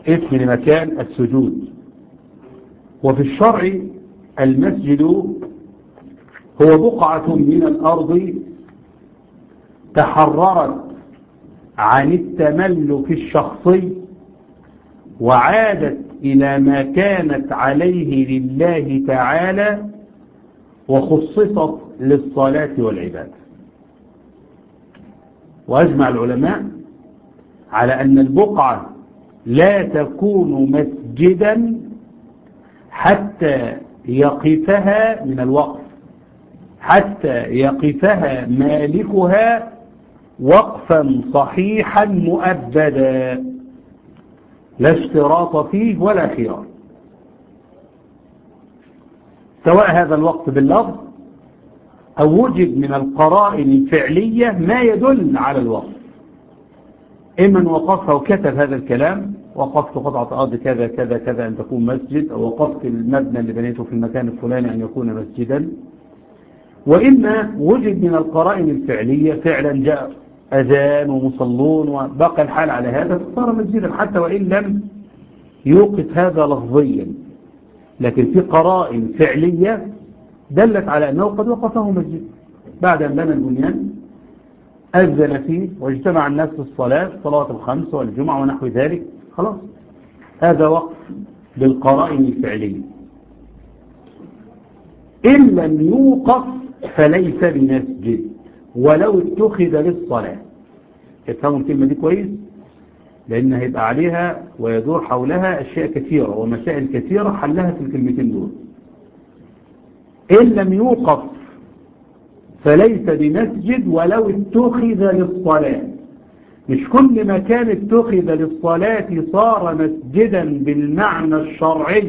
اسم لمكان السجود. وفي الشرع المسجد هو بقعة من الأرض تحررت عن التملك الشخصي وعادت إلى ما كانت عليه لله تعالى وخصصت للصلاة والعبادة. وأجمع العلماء على أن البقعة لا تكون مسجدا حتى يقفها من الوقف، حتى يقفها مالكها وقفا صحيحا مؤبدا لا اشتراط فيه ولا خيار، سواء هذا الوقف باللفظ أو وجد من القرائن الفعلية ما يدل على الوقف. إما أن وقفها وكتب هذا الكلام: وقفت قطعة أرض كذا كذا كذا أن تكون مسجد، أو وقفت المبنى اللي بنيته في المكان الفلاني أن يكون مسجدا. وإما وجد من القرائن الفعلية فعلا جاء أذان ومصلون وبقى الحال على هذا فصار مسجدا حتى وإن لم يوقف هذا لفظيا، لكن في قرائن فعلية دلت على أنه قد وقفه مسجد. بعد أن بنى البنيان أذن فيه واجتمع الناس في الصلاة، الصلوات الخمس والجمعة ونحو ذلك، خلاص هذا وقف بالقرائن الفعلية. إن لم يوقف فليس بمسجد ولو اتخذ للصلاة. افهموا الكلمة دي كويس، لأن هيبقى عليها ويدور حولها أشياء كثيرة ومسائل كثيرة حلها في الكلمتين دول. إن لم يوقف فليس بمسجد ولو اتخذ للصلاة. مش كل مكان اتخذ للصلاة صار مسجدا بالمعنى الشرعي،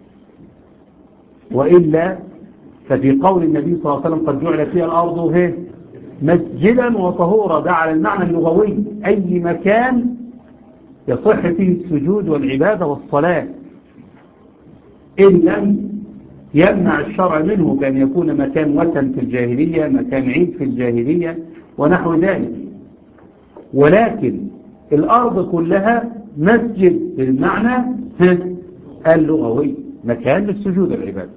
وإلا ففي قول النبي صلى الله عليه وسلم: قد جعل فيها الأرض مسجدا وطهورا، ده على المعنى اللغوي أي مكان يصح فيه السجود والعبادة والصلاة، إن لم يمنع الشرع منه كان يكون مكان وثن في الجاهلية، مكان عيد في الجاهلية ونحو ذلك. ولكن الأرض كلها مسجد بالمعنى اللغوي، مكان للسجود والعبادة.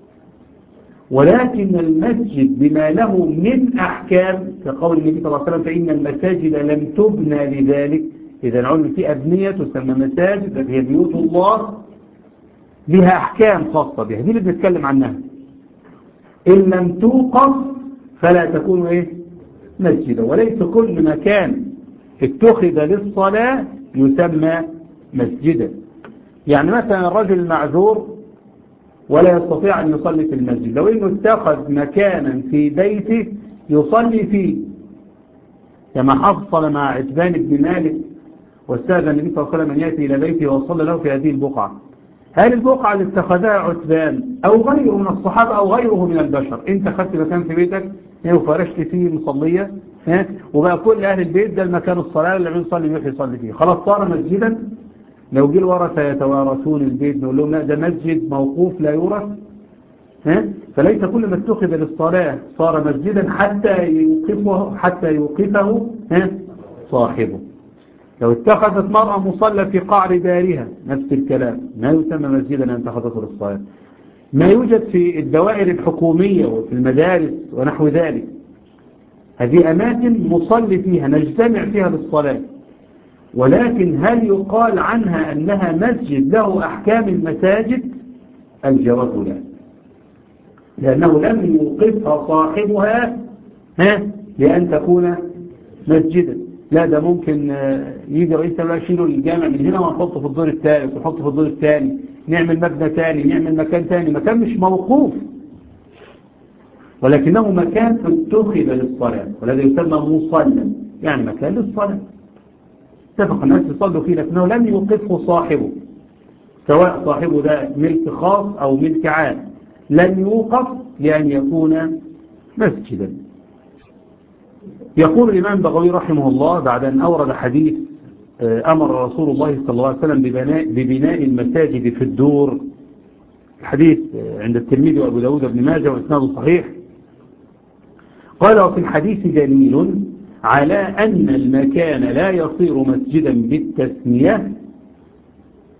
ولكن المسجد بما له من أحكام كقول النبي صلى الله عليه وسلم: فإن المساجد لم تبنى لذلك. إذا علم في أبنية تسمى مساجد، هي بيوت الله لها أحكام خاصة بها، دي اللي بنتكلم عنها. إن لم توقف فلا تكون مسجدا. وليس كل مكان اتخذ للصلاة يسمى مسجدا. يعني مثلا الرجل المعذور ولا يستطيع أن يصلي في المسجد، لو إنه اتخذ مكانا في بيته يصلي فيه، كما حصل مع عتبان بن مالك واستأذن النبي صلى الله عليه وسلم أن يأتي إلى بيته وصلى له في هذه البقعة. هل البقعة اللي اتخذها عتبان أو غيره من الصحابة أو غيره من البشر، أنت خدت مكان في بيتك وفرشت فيه مصلية وبقى كل أهل البيت ده المكان الصلاة اللي بيصلي يروح يصلي فيه، خلاص صار مسجدا؟ لو جه الورثة يتوارثون البيت نقول لهم: لا، ده مسجد موقوف لا يورث. فليس كل ما اتخذ للصلاة صار مسجدا حتى يوقفه صاحبه. لو اتخذت مرأة مصلى في قعر دارها نفس الكلام، ما يسمى مسجدا أن اتخذته للصلاة. ما يوجد في الدوائر الحكومية وفي المدارس ونحو ذلك، هذه أماكن نصلي فيها نجتمع فيها للصلاة، ولكن هل يقال عنها أنها مسجد له أحكام المساجد؟ الجواب لا، لأنه لم يوقفها صاحبها لأن تكون مسجدا. لا، ده ممكن يجي رئيس الدولة يشيله الجامع من هنا ونحطه في الدور الثالث ونحطه في الدور الثاني، نعمل مبنى ثاني، نعمل مكان ثاني، مكان مش موقوف ولكنه مكان اتخذ للصلاة، والذي يسمى مصلى يعني مكان للصلاة اتفق الناس يصلوا فيه، لكنه لم يوقفه صاحبه، سواء صاحبه ده ملك خاص أو ملك عام، لن يوقف لأن يكون مسجدا. يقول الإمام بغوي رحمه الله بعد أن أورد حديث أمر رسول الله صلى الله عليه وسلم ببناء المساجد في الدور، الحديث عند الترمذي وأبو داود بن ماجه وإسناده صحيح. قال: وفي الحديث دليل على أن المكان لا يصير مسجدا بالتسمية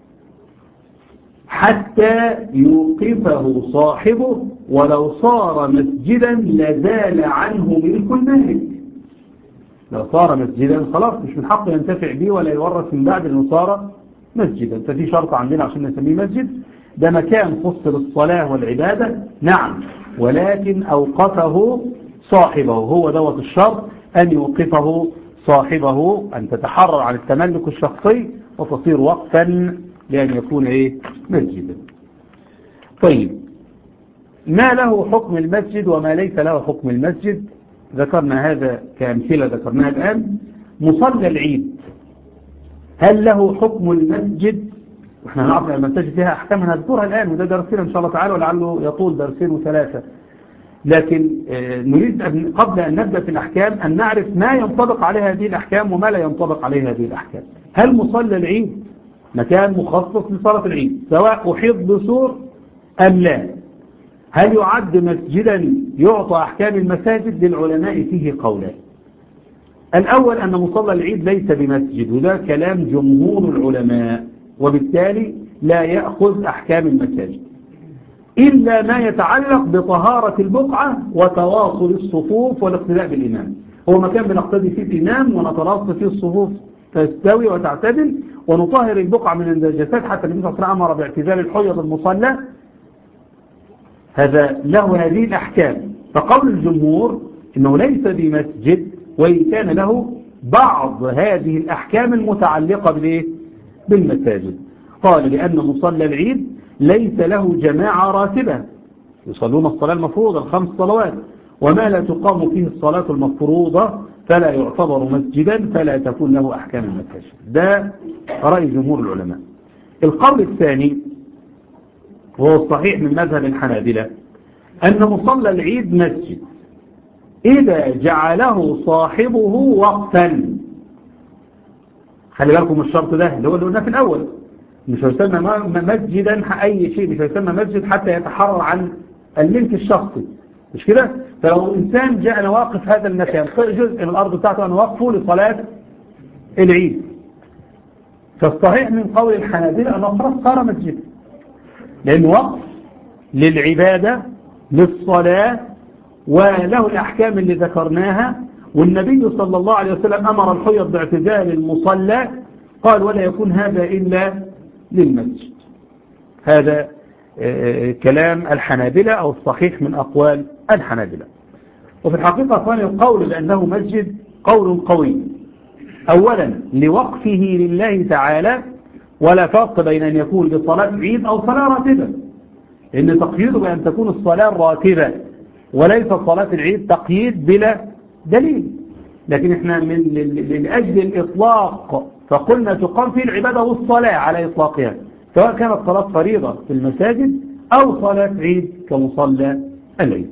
حتى يوقفه صاحبه، ولو صار مسجدا لزال عنه ملك المالك. لو صار مسجدا خلاص مش من حقه ينتفع به ولا يورث من بعد انه صار مسجدا. ففي شرط عندنا عشان نسميه مسجد، ده مكان خص للصلاة والعبادة نعم، ولكن أوقفه صاحبه، هو دوت الشرط، أن يوقفه صاحبه، أن تتحرر عن التملك الشخصي وتصير وقفا لأن يكون مسجدا. طيب، ما له حكم المسجد وما ليس له حكم المسجد؟ ذكرنا هذا كأمثلة ذكرناها الآن. مصلى العيد هل له حكم المسجد؟ واحنا نعرف ان المساجد فيها احكام هنذكرها الان، وده درسنا ان شاء الله تعالى ولعله يطول درسين وثلاثه. لكن نريد قبل ان نبدا في الاحكام ان نعرف ما ينطبق عليه هذه الاحكام وما لا ينطبق عليه هذه الاحكام. هل مصلى العيد مكان مخصص لصلاه العيد سواء احيط بسور ام لا؟ هل يعد مسجدا يعطى احكام المساجد؟ للعلماء فيه قولان. الاول ان مصلى العيد ليس بمسجد، وده كلام جمهور العلماء، وبالتالي لا يأخذ أحكام المساجد إلا ما يتعلق بطهارة البقعة وتواصل الصفوف والاقتداء بالإمام. هو مكان بنقتدي فيه الإمام ونتراص فيه الصفوف تستوي وتعتدل ونطهر البقعة من النجاسات، حتى النبي صلى الله عليه وسلم أمر باعتزال الحيض المصلى. هذا له هذه الأحكام. فقول الجمهور إنه ليس بمسجد، وإن كان له بعض هذه الأحكام المتعلقة بالمساجد. قال لأن مصلى العيد ليس له جماعة راتبة يصلون الصلاة المفروضة 5 صلوات، وما لا تقام فيه الصلاة المفروضة فلا يعتبر مسجدا، فلا تكون له أحكام المساجد. ده رأي جمهور العلماء. القول الثاني وهو الصحيح من مذهب الحنابلة أن مصلى العيد مسجد إذا جعله صاحبه وقفا. خلي بالكم الشرط ده اللي قلناه في الأول، مش هيسمى مسجدا أي شيء، مش هيسمى مسجد حتى يتحرر عن الملك الشخصي، مش كده؟ فلو إنسان جاء واقف هذا المكان جزء من الأرض بتاعته أنا وقفه لصلاة العيد، فالصحيح من قول الحنابلة أنه خلاص صار مسجد، لأنه وقف للعبادة للصلاة وله الأحكام اللي ذكرناها. والنبي صلى الله عليه وسلم أمر الحيض باعتزال المصلى، قال ولا يكون هذا إلا للمسجد. هذا كلام الحنابلة أو الصحيح من أقوال الحنابلة. وفي الحقيقة كان القول بأنه مسجد قول قوي، أولا لوقفه لله تعالى، ولا فرق بين أن يكون لصلاة عيد أو صلاة راتبة، إن تقييده بأن تكون الصلاة راتبة وليس صلاة العيد تقييد بلا دليل. لكن احنا من أجل الإطلاق فقلنا تقام فيه العبادة والصلاة على إطلاقها، سواء كانت صلاة فريضة في المساجد أو صلاة عيد كمصلى العيد.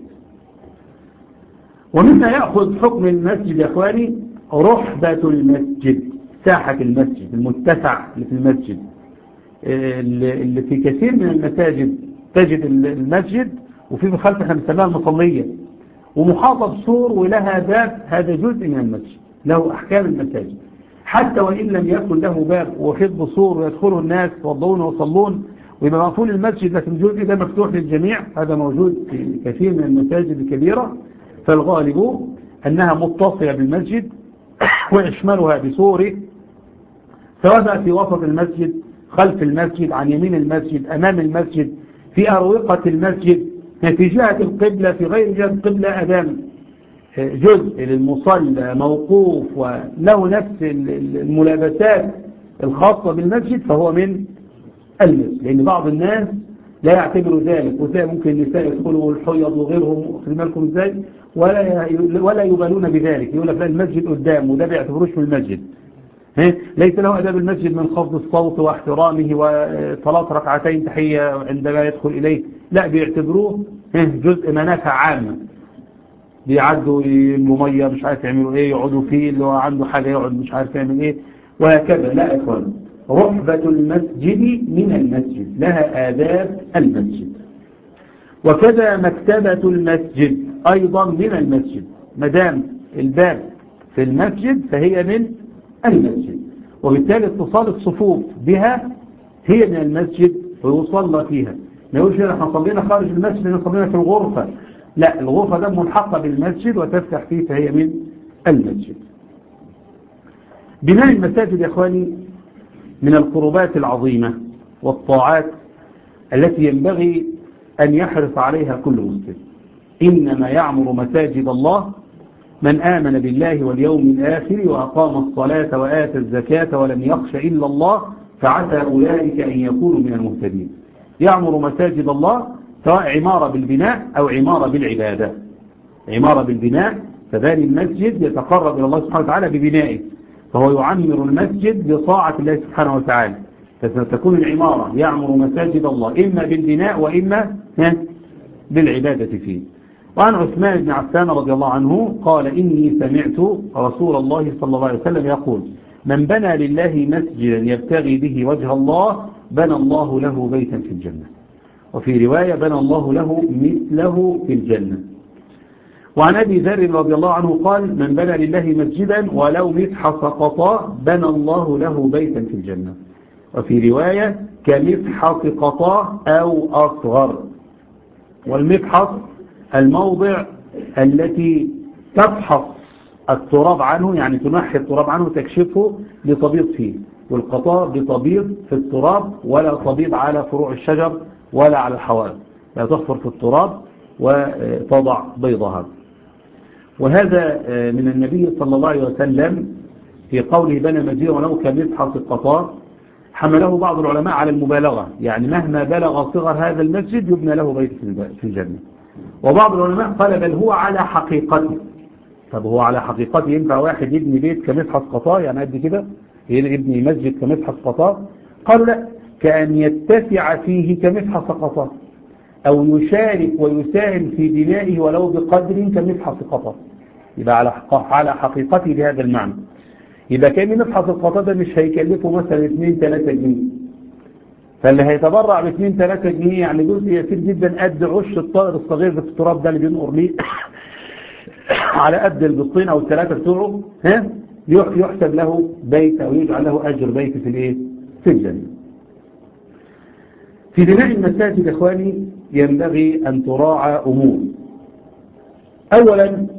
ومما يأخذ حكم المسجد يا أخواني رحبة المسجد، ساحة المسجد المتسع اللي في المسجد، اللي في كثير من المساجد تجد المسجد وفي خلف احنا بنسميها المصلية ومحاطة بسور ولها باب، هذا جزء من المسجد له أحكام المساجد، حتى وإن لم يكن له باب وحيط بسور ويدخله الناس يوضون ويصلون ويبقى مقفول المسجد، لكن الجزء ده مفتوح للجميع، هذا موجود في كثير من المساجد الكبيرة. فالغالب أنها متصلة بالمسجد ويشملها بسور، سواء في وسط المسجد، خلف المسجد، عن يمين المسجد، أمام المسجد، في أروقة المسجد، في جهة القبلة، في غير جهة القبلة، أمام جزء للمصلى موقوف وله نفس الملابسات الخاصة بالمسجد، فهو من المسجد. لأن بعض الناس لا يعتبر ذلك، وتلاقي ممكن النساء يدخلوا الحيض وغيرهم في بالكم ازاي ولا يبالون بذلك، يقول لك لا المسجد قدام وده بيعتبروش في المسجد، ليس له أداب المسجد من خفض الصوت واحترامه وصلاة ركعتين تحية عندما يدخل إليه، لا بيعتبروه جزء منافع عامة، بيعدوا الممية مش عارف يعملوا ايه، يقعدوا فيه، اللي هو عنده حاجة يقعد مش عارف يعمل ايه وهكذا. لا اخوان، رحبة المسجد من المسجد، لها آداب المسجد. وكذا مكتبة المسجد أيضا من المسجد، مدام الباب في المسجد فهي من المسجد، وبالتالي اتصال الصفوف بها هي من المسجد ويصلى فيها. ما يقولش احنا صلينا خارج المسجد، احنا صلينا في الغرفة. لا، الغرفة ده ملحقة بالمسجد وتفتح فيه فهي من المسجد. بناء المساجد يا اخواني من القربات العظيمة والطاعات التي ينبغي أن يحرص عليها كل مسلم. إنما يعمر مساجد الله من آمن بالله واليوم الآخر وأقام الصلاة وآتى الزكاة ولم يخش إلا الله فعسى أولئك أن يكونوا من المهتدين. يعمر مساجد الله سواء عمارة بالبناء أو عمارة بالعبادة. عمارة بالبناء فباني المسجد يتقرب إلى الله سبحانه وتعالى ببنائه، فهو يعمر المسجد بطاعة الله سبحانه وتعالى. فتكون العمارة يعمر مساجد الله إما بالبناء وإما بالعبادة فيه. وعن عثمان بن عفان رضي الله عنه قال إني سمعت رسول الله صلى الله عليه وسلم يقول من بنى لله مسجدا يبتغي به وجه الله بنى الله له بيتا في الجنة. وفي رواية بنى الله له مثله في الجنة. وعن أبي ذر رضي الله عنه قال من بنى لله مسجدا ولو مفحص قطاء بنى الله له بيتا في الجنة. وفي رواية كمفحص قطاء أو أصغر. والمفحص الموضع التي تفحص التراب عنه، يعني تنحي التراب عنه تكشفه لتبيض فيه. والقطاء بتبيض في التراب ولا تبيض على فروع الشجر ولا على الحوائط، لا تحفر في التراب وتضع بيضها. وهذا من النبي صلى الله عليه وسلم في قوله بنى مسجدا ولو كمفحص القطاء، حمله بعض العلماء على المبالغة، يعني مهما بلغ صغر هذا المسجد يبنى له بيت في الجنة. وبعض العلماء قال بل هو على حقيقته. طب هو على حقيقته ينفع واحد يبني بيت كمفحص قطاء يعني قد كده يبني مسجد كمفحص قطاء؟ قالوا لا، كأن يتسع فيه كمفحص قطاء أو يشارك ويساهم في بنائه ولو بقدر كمفحص قطاء، يبقى على حقيقته بهذا المعنى. يبقى كان مفحص القطاء ده مش هيكلفه مثلا 2-3 جنيه، فاللي هيتبرع ب 2-3 جنيه يعني جزء يسير جدا قد عش الطائر الصغير في التراب ده اللي بينقر ليه على قد البطين او الثلاثه بتوعه يحسب له بيت او يجعل له اجر بيت في الايه؟ في الجنه. في بناء المساجد يا اخواني ينبغي ان تراعى امور. اولا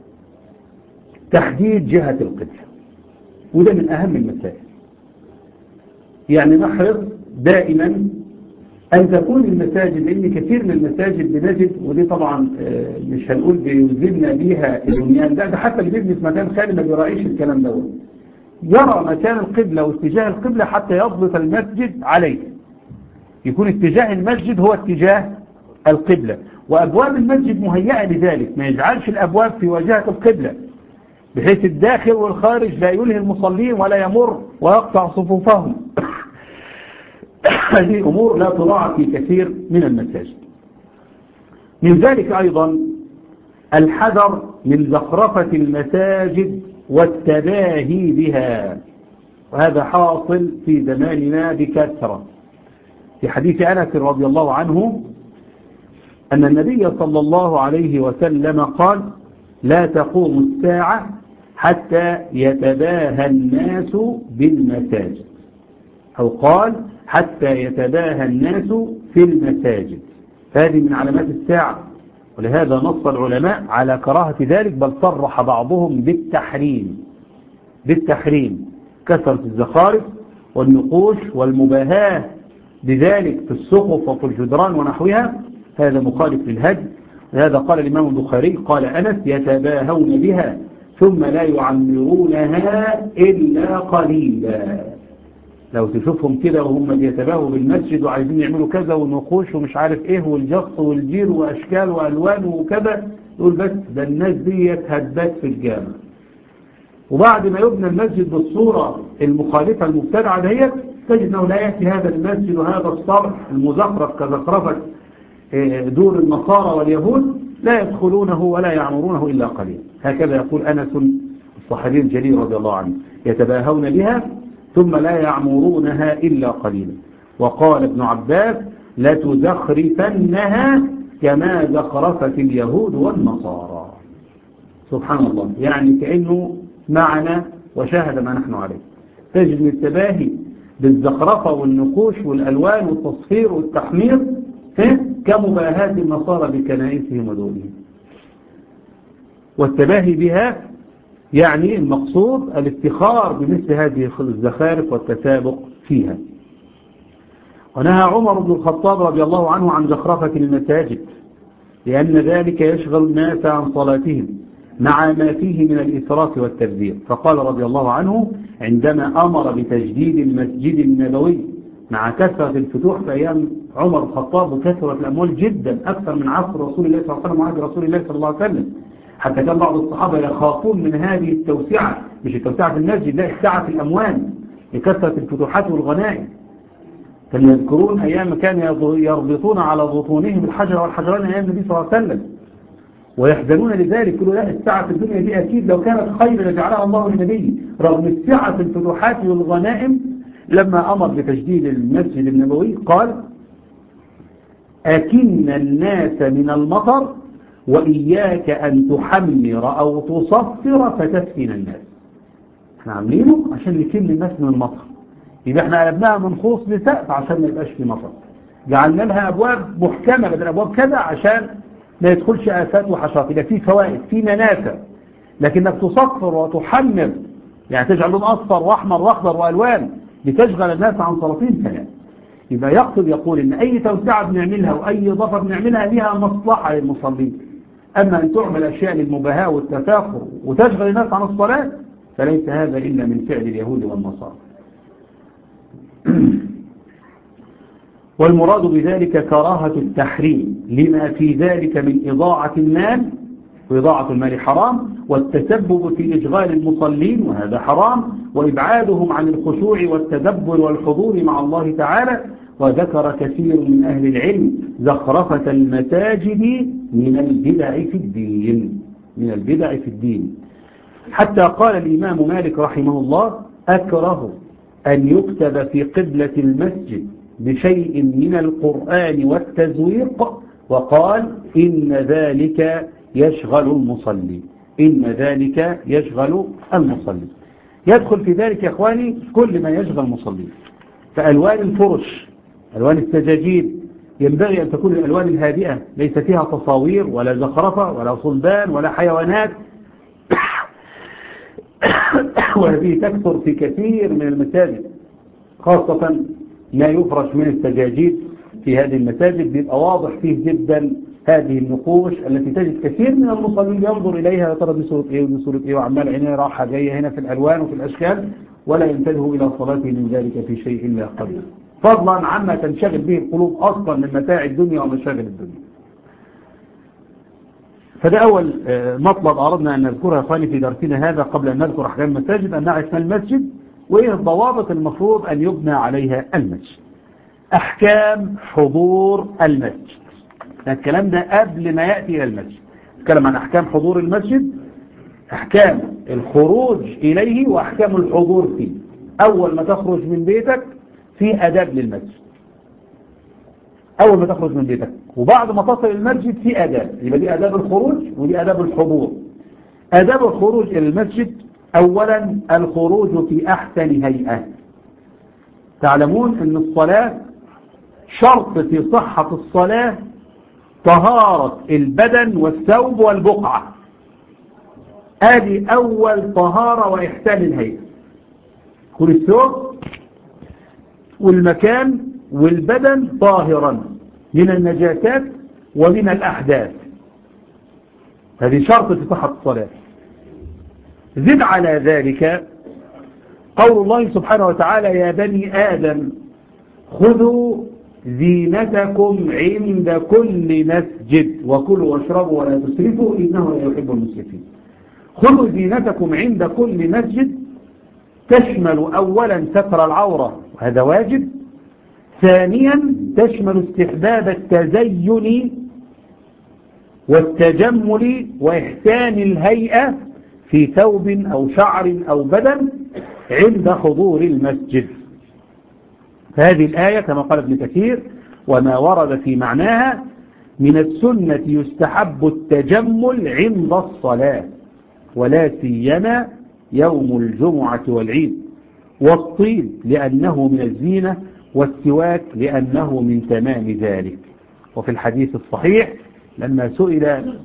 تحديد جهه القبله، وده من اهم المسائل. يعني نحرص دائما أن تكون المساجد، لأن كثير من المساجد بنجد، ودي طبعا مش هنقول بيلزمنا بيها البنيان ده حتى اللي بيبني في مكان خالي ما بيراعيش الكلام ده، يرى مكان القبلة واتجاه القبلة حتى يضبط المسجد عليه، يكون اتجاه المسجد هو اتجاه القبلة، وأبواب المسجد مهيئة لذلك، ما يجعلش الأبواب في واجهة القبلة بحيث الداخل والخارج لا يلهي المصلين ولا يمر ويقطع صفوفهم. هذه أمور لا تراعى في كثير من المساجد. من ذلك أيضا الحذر من زخرفة المساجد والتباهي بها، وهذا حاصل في زماننا بكثرة. في حديث أنس رضي الله عنه أن النبي صلى الله عليه وسلم قال لا تقوم الساعة حتى يتباهى الناس بالمساجد، أو قال حتى يتباهى الناس في المساجد. هذه من علامات الساعة، ولهذا نص العلماء على كراهة ذلك، بل صرح بعضهم بالتحريم كثرة الزخارف والنقوش والمباهاة بذلك في السقف وفي الجدران ونحوها، هذا مخالف للهدي. لهذا قال الإمام البخاري قال أنس يتباهون بها ثم لا يعمرونها إلا قليلا. لو تشوفهم كده وهم بيتباهوا بالمسجد وعايزين يعملوا كذا والنقوش ومش عارف ايه والجص والجير واشكال والوان وكذا، يقول بس ده الناس دي هتبات في الجامع. وبعد ما يبنى المسجد بالصورة المخالفة المبتدعة دهيت تجد انه لا يأتي هذا المسجد وهذا الصرح المزخرف كزخرفة دور النصارى واليهود لا يدخلونه ولا يعمرونه إلا قليل. هكذا يقول أنس الصحابي الجليل رضي الله عنه يتباهون بها ثم لا يعمرونها إلا قليلا. وقال ابن عباس لتزخرفنها كما زخرفت اليهود والنصارى. سبحان الله، يعني كأنه معنا وشاهد ما نحن عليه. تجد التباهي بالزخرفة والنقوش والألوان والتصفير والتحمير كمباهاة النصارى بكنائسهم ودورهم. والتباهي بها يعني المقصود الافتخار بمثل هذه الزخارف والتسابق فيها. ونهى عمر بن الخطاب رضي الله عنه عن زخرفة المساجد لأن ذلك يشغل الناس عن صلاتهم مع ما فيه من الإسراف والتبذير. فقال رضي الله عنه عندما أمر بتجديد المسجد النبوي مع كثرة الفتوح في أيام عمر الخطاب وكثرة الأموال جدا أكثر من عصر رسول الله صلى الله عليه وسلم وعهد رسول الله صلى الله عليه وسلم، حتى كان بعض الصحابة يخافون من هذه التوسعة، مش التوسعة في المسجد، لا، السعة في الأموال لكثرة الفتوحات والغنائم. كانوا يذكرون أيام كانوا يربطون على بطونهم الحجر والحجرين أيام النبي صلى الله عليه وسلم ويحزنون لذلك، يقولوا لا، السعة في الدنيا دي أكيد لو كانت خير لجعلها الله للنبي، رغم السعة في الفتوحات والغنائم. لما أمر بتجديد المسجد النبوي قال أكن الناس من المطر وإياك أن تحمر أو تصفر فتسكن الناس. احنا عاملينه عشان نكن الناس من المطر، يبقى احنا قلبناها منخوص لسقف عشان ما يبقاش في مطر، جعلنا لها أبواب محكمة بدل أبواب كذا عشان ما يدخلش آفات وحشرات، يبقى في فوائد في منافع. لكنك تصفر وتحمر يعني تجعل لون أصفر وأحمر وأخضر وألوان لتشغل الناس عن صلاتين فلا. يبقى يقصد يقول إن أي توسعة بنعملها وأي إضافة بنعملها لها مصلحة للمصلين، أما أن تعمل أشياء للمباهاة والتفاخر وتشغل الناس عن الصلاة فليس هذا إلا من فعل اليهود والنصارى. والمراد بذلك كراهة التحريم لما في ذلك من إضاعة المال، وإضاعة المال حرام، والتسبب في إشغال المصلين وهذا حرام، وإبعادهم عن الخشوع والتدبر والحضور مع الله تعالى. وذكر كثير من أهل العلم زخرفة المساجد من البدع في الدين، من البدع في الدين، حتى قال الإمام مالك رحمه الله أكره أن يكتب في قبلة المسجد بشيء من القرآن والتزويق، وقال إن ذلك يشغل المصلي، إن ذلك يشغل المصلي. يدخل في ذلك يا إخواني كل ما يشغل المصلي، فألوان الفرش، ألوان السجاجيد ينبغي أن تكون الألوان الهادئة ليس فيها تصاوير ولا زخرفة ولا صلبان ولا حيوانات وهذه تكثر في كثير من المساجد، خاصة ما يفرش من السجاجيد في هذه المساجد بيبقى واضح فيه جدا هذه النقوش التي تجد كثير من المصلين ينظر إليها يا ترى دي صورة إيه ودي صورة إيه، وعمال عينيه راحة جاية هنا في الألوان وفي الأشكال، ولا ينتبهوا إلى صلاته من ذلك في شيء إلا قليل، فضلا عما تنشغل به القلوب أصلا من متاع الدنيا ومشاغل الدنيا. فده أول مطلب أردنا أن نذكرها أخواني في درسنا هذا قبل أن نذكر أحكام المساجد، أن نعرف ما المسجد وإيه الضوابط المفروض أن يبنى عليها المسجد. أحكام حضور المسجد، الكلام ده قبل ما يأتي إلى المسجد. نتكلم عن أحكام حضور المسجد، أحكام الخروج إليه وأحكام الحضور فيه. أول ما تخرج من بيتك في أداب للمسجد، أول ما تخرج من بيتك، وبعد ما تصل المسجد في أداب، يبقى دي أداب الخروج ودي أداب الحضور. أداب الخروج إلى المسجد: أولا الخروج في أحسن هيئة. تعلمون أن الصلاة شرط في صحة الصلاة طهارة البدن والثوب والبقعة، هذه أول طهارة وإحسان الهيئة، كل الثوب والمكان والبدن طاهرا من النجاسات ومن الأحداث، هذه شرط في صحة الصلاة. زد على ذلك قول الله سبحانه وتعالى: يا بني آدم خذوا زينتكم عند كل مسجد وكلوا واشربوا ولا تسرفوا إنه لا يحب المسرفين. خذوا زينتكم عند كل مسجد تشمل أولا ستر العورة وهذا واجب، ثانيا تشمل استحباب التزين والتجمل وإحسان الهيئة في ثوب أو شعر أو بدن عند حضور المسجد. فهذه الآية كما قال ابن كثير: وما ورد في معناها من السنة يستحب التجمل عند الصلاة ولا سيما يوم الجمعة والعيد، والطيب لأنه من الزينة، والسواك لأنه من تمام ذلك. وفي الحديث الصحيح لما سئل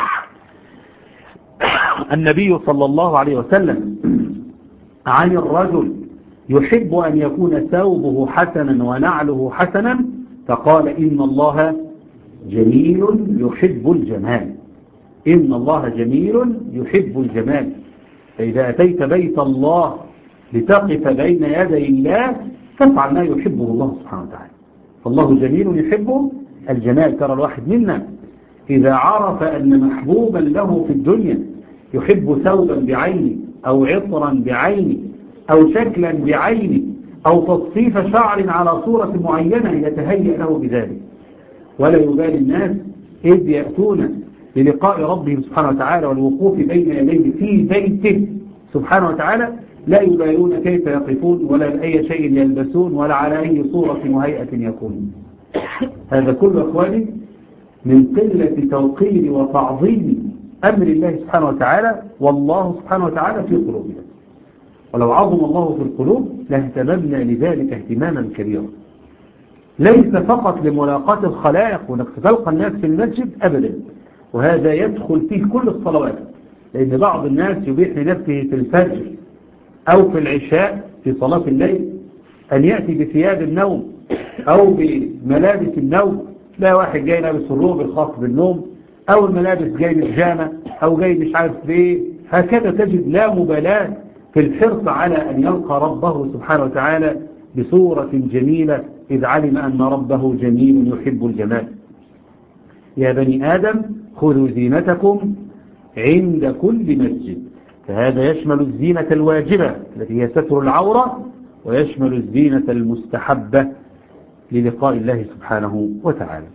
النبي صلى الله عليه وسلم عن الرجل يحب أن يكون ثوبه حسنا ونعله حسنا، فقال إن الله جميل يحب الجمال. إن الله جميل يحب الجمال. فإذا أتيت بيت الله لتقف بين يدي الله تفعل ما يحبه الله سبحانه وتعالى. فالله جميل يحب الجمال. ترى الواحد منا إذا عرف أن محبوبا له في الدنيا يحب ثوبا بعينه أو عطرا بعينه أو شكلا بعينه أو تصفيف شعر على صورة معينة يتهيأ له بذلك، ولا يبالي الناس إذ يأتون للقاء ربهم سبحانه وتعالى والوقوف بين يديه في بيته سبحانه وتعالى، لا يبالون كيف يقفون ولا بأي شيء يلبسون ولا على أي صورة وهيئة يكونون. هذا كل أخواني من قلة توقير وتعظيم أمر الله سبحانه وتعالى، والله سبحانه وتعالى في قلوبنا. ولو عظم الله في القلوب لاهتممنا لذلك اهتماما كبيرا، ليس فقط لملاقاة الخلائق وانك تلقى الناس في المسجد أبدا، وهذا يدخل فيه كل الصلوات. لأن بعض الناس يبيح لنفسه في الفجر أو في العشاء في صلاة الليل أن يأتي بثياب النوم أو بملابس النوم. لا واحد جاي لابس الروب الخاص بالنوم أو الملابس جاي بيجامة أو جاي مش عارف ليه. هكذا تجد لا مبالاة في الحرص على أن يلقى ربه سبحانه وتعالى بصورة جميلة، إذ علم أن ربه جميل يحب الجمال. يا بني آدم خذوا زينتكم عند كل مسجد. فهذا يشمل الزينة الواجبة التي هي ستر العورة، ويشمل الزينة المستحبة للقاء الله سبحانه وتعالى.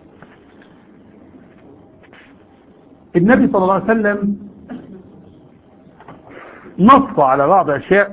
النبي صلى الله عليه وسلم نص على بعض أشياء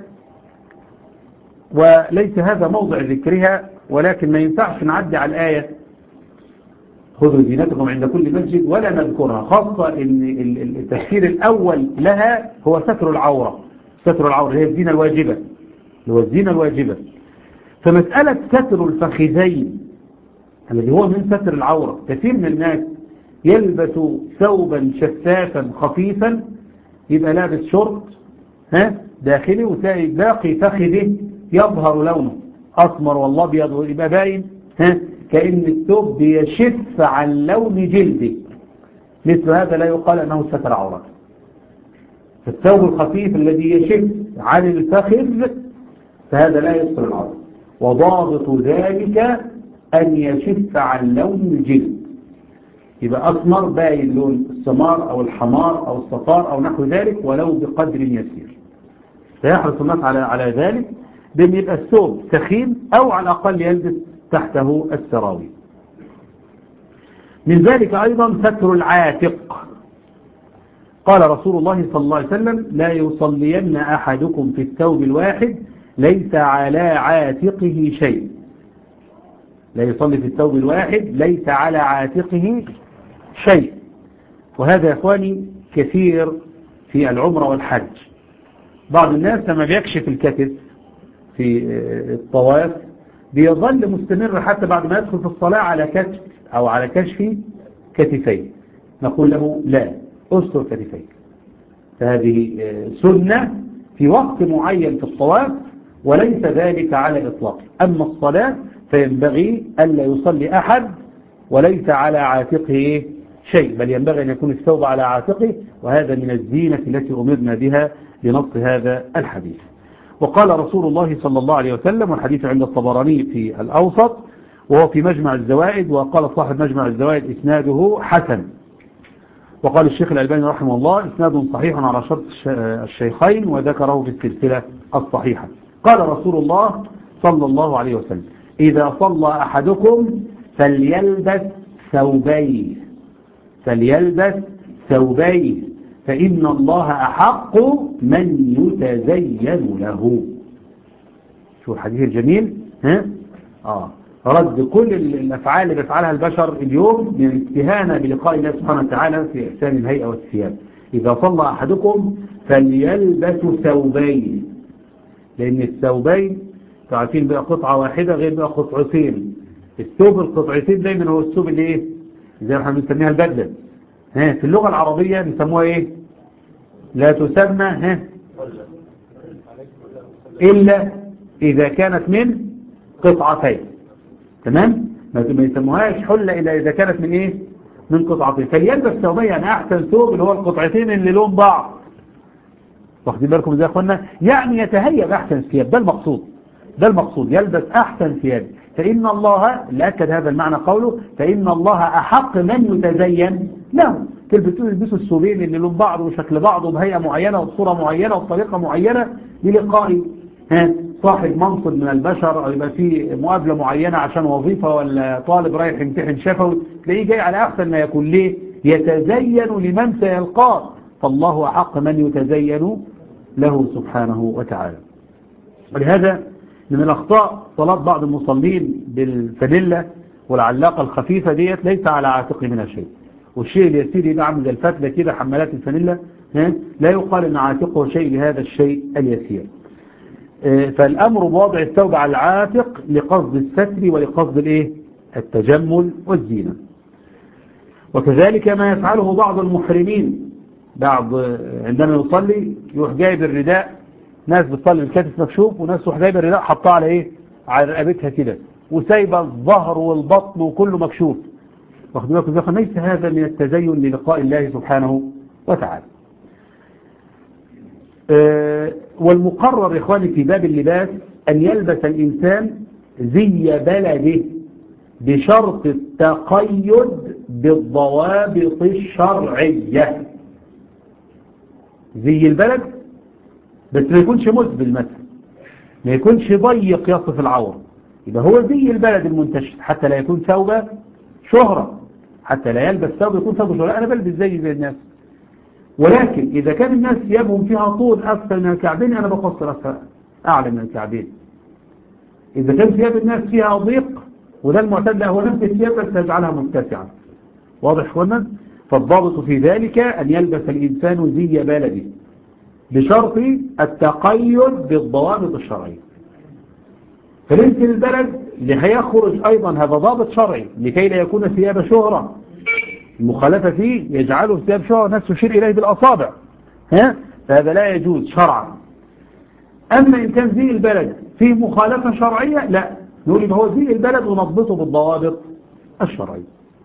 وليس هذا موضع ذكرها، ولكن ما ينفعش نعدي على الآية خذوا زينتكم عند كل مسجد ولا نذكرها، خاصة ان التفسير الأول لها هو ستر العورة. ستر العورة هي الزينة الواجبة، هو الزينة الواجبة. فمسألة ستر الفخذين الذي هو من ستر العورة، كثير من الناس يلبس ثوبا شفافا خفيفا، يبقى لابس شورت داخلي وتلاقي باقي فخذه يظهر لونه أسمر والله أبيض ويبقى باين كأن الثوب بيشف عن لون جلده. مثل هذا لا يقال أنه ستر عورة. الثوب الخفيف الذي يشف عن الفخذ فهذا لا يستر العورة، وضابط ذلك أن يشف عن لون الجلد، يبقى أسمر باين لون السمار أو الحمار أو الصفار أو نحو ذلك ولو بقدر يسير. فيحرص الناس على ذلك بأن يبقى الثوب سخين أو على الأقل يلبس تحته السراويل. من ذلك أيضا ستر العاتق. قال رسول الله صلى الله عليه وسلم لا يصلين أحدكم في الثوب الواحد ليس على عاتقه شيء. لا يصلي في الثوب الواحد ليس على عاتقه شيء. وهذا يا إخواني كثير في العمرة والحج. بعض الناس لما بيكشف الكتف في الطواف بيظل مستمر حتى بعد ما يدخل في الصلاة على كتف أو على كشف كتفين. نقول له لا، أستر كتفيك. فهذه سنة في وقت معين في الطواف وليس ذلك على الإطلاق. أما الصلاة فينبغي ألا يصلي أحد وليس على عاتقه شيء، بل ينبغي أن يكون الثوب على عاتقه، وهذا من الزينة التي أمرنا بها بنص هذا الحديث. وقال رسول الله صلى الله عليه وسلم، والحديث عند الطبراني في الأوسط وهو في مجمع الزوائد، وقال صاحب مجمع الزوائد إسناده حسن. وقال الشيخ الألباني رحمه الله إسناد صحيح على شرط الشيخين وذكره في السلسلة الصحيحة. قال رسول الله صلى الله عليه وسلم إذا صلى أحدكم فليلبس ثوبين فإن الله أحق من يتزين له. شو الحديث الجميل رد كل الأفعال اللي بيفعلها البشر اليوم من استهانة بلقاء الله سبحانه وتعالى في إحسان الهيئة والثياب. إذا صلى أحدكم فليلبس ثوبين، لأن الثوبين عارفين بقى قطعة واحدة غير بقى قطعتين. الثوب القطعتين دايما هو الثوب اللي ايه زي ما احنا بنسميها البدلة. في اللغة العربية بيسموها ايه؟ لا تسمى إلا إذا كانت من قطعتين. تمام؟ ما يسموهاش حلة إلا إذا كانت من إيه؟ من قطعتين. فليلبس ثوبين، يعني أحسن ثوب اللي هو القطعتين اللي لون بعض. واخدين بالكم ازاي يا اخوانا؟ يعني يتهيأ بأحسن ثياب، ده المقصود. ده المقصود، يلبس أحسن ثياب. فإن الله، لأكد هذا المعنى قوله، فإن الله أحق من يتزين له. تلبسوا الثوبين اللي لون بعض وشكل بعض وبهيئة معينة وبصورة معينة وبطريقة معينة للقاء صاحب منصب من البشر، أو يبقى فيه مقابلة معينة عشان وظيفة ولا طالب رايح يمتحن شفوي، تلاقيه جاي على أحسن ما يكون. ليه؟ يتزين لمن سيلقاه. فالله أحق من يتزين له سبحانه وتعالى. ولهذا من الأخطاء صلاة بعض المصلين بالفانيلا والعلاقة الخفيفة ديت ليس على عاتقه منها شيء، والشيء اليسير يبقى عامل زي الفتلة كده حمالات الفانيلا، لا يقال ان عاتقه شيء لهذا الشيء اليسير. فالأمر بوضع الثوب على العاتق لقصد الستر ولقصد الايه؟ التجمل والزينة. وكذلك ما يفعله بعض المحرمين، عندما يصلي يروح جايب الرداء، ناس بتصلي الكتف مكشوف وناس تروح جايب الرداء حطاه على ايه؟ على رقبتها كده، وسايبه الظهر والبطن وكله مكشوف. واخدين بالكم؟ ليس هذا من التزين للقاء الله سبحانه وتعالى. والمقرر يا إخواني في باب اللباس أن يلبس الإنسان زي بلده بشرط التقيد بالضوابط الشرعية. زي البلد بس ما يكونش مسبل مثلا، ما يكونش ضيق يصف العورة، يبقى هو زي البلد المنتشر، حتى لا يكون ثوب شهرة، حتى لا يلبس ثوب يكون ثوب شهرة. أنا بلبس زي الناس، ولكن إذا كان الناس ثيابهم فيها طول أكثر من الكعبين أنا بقصر أعلى من الكعبين. إذا كان ثياب الناس فيها ضيق وده المعتاد هو نفس الثياب بس يجعلها متسعة. واضح اخوانا؟ فالضابط في ذلك أن يلبس الإنسان زي بلده بشرط التقيد بالضوابط الشرعية. فلبس البلد اللي هيخرج أيضا هذا ضابط شرعي لكي لا يكون ثياب شهرة. المخالفة فيه يجعله ثياب شهرة ناس تشير إليه بالأصابع، فهذا لا يجوز شرعا. أما إن كان زي البلد فيه مخالفة شرعية لا، نقول إن هو زي البلد ونضبطه بالضوابط الشرعية.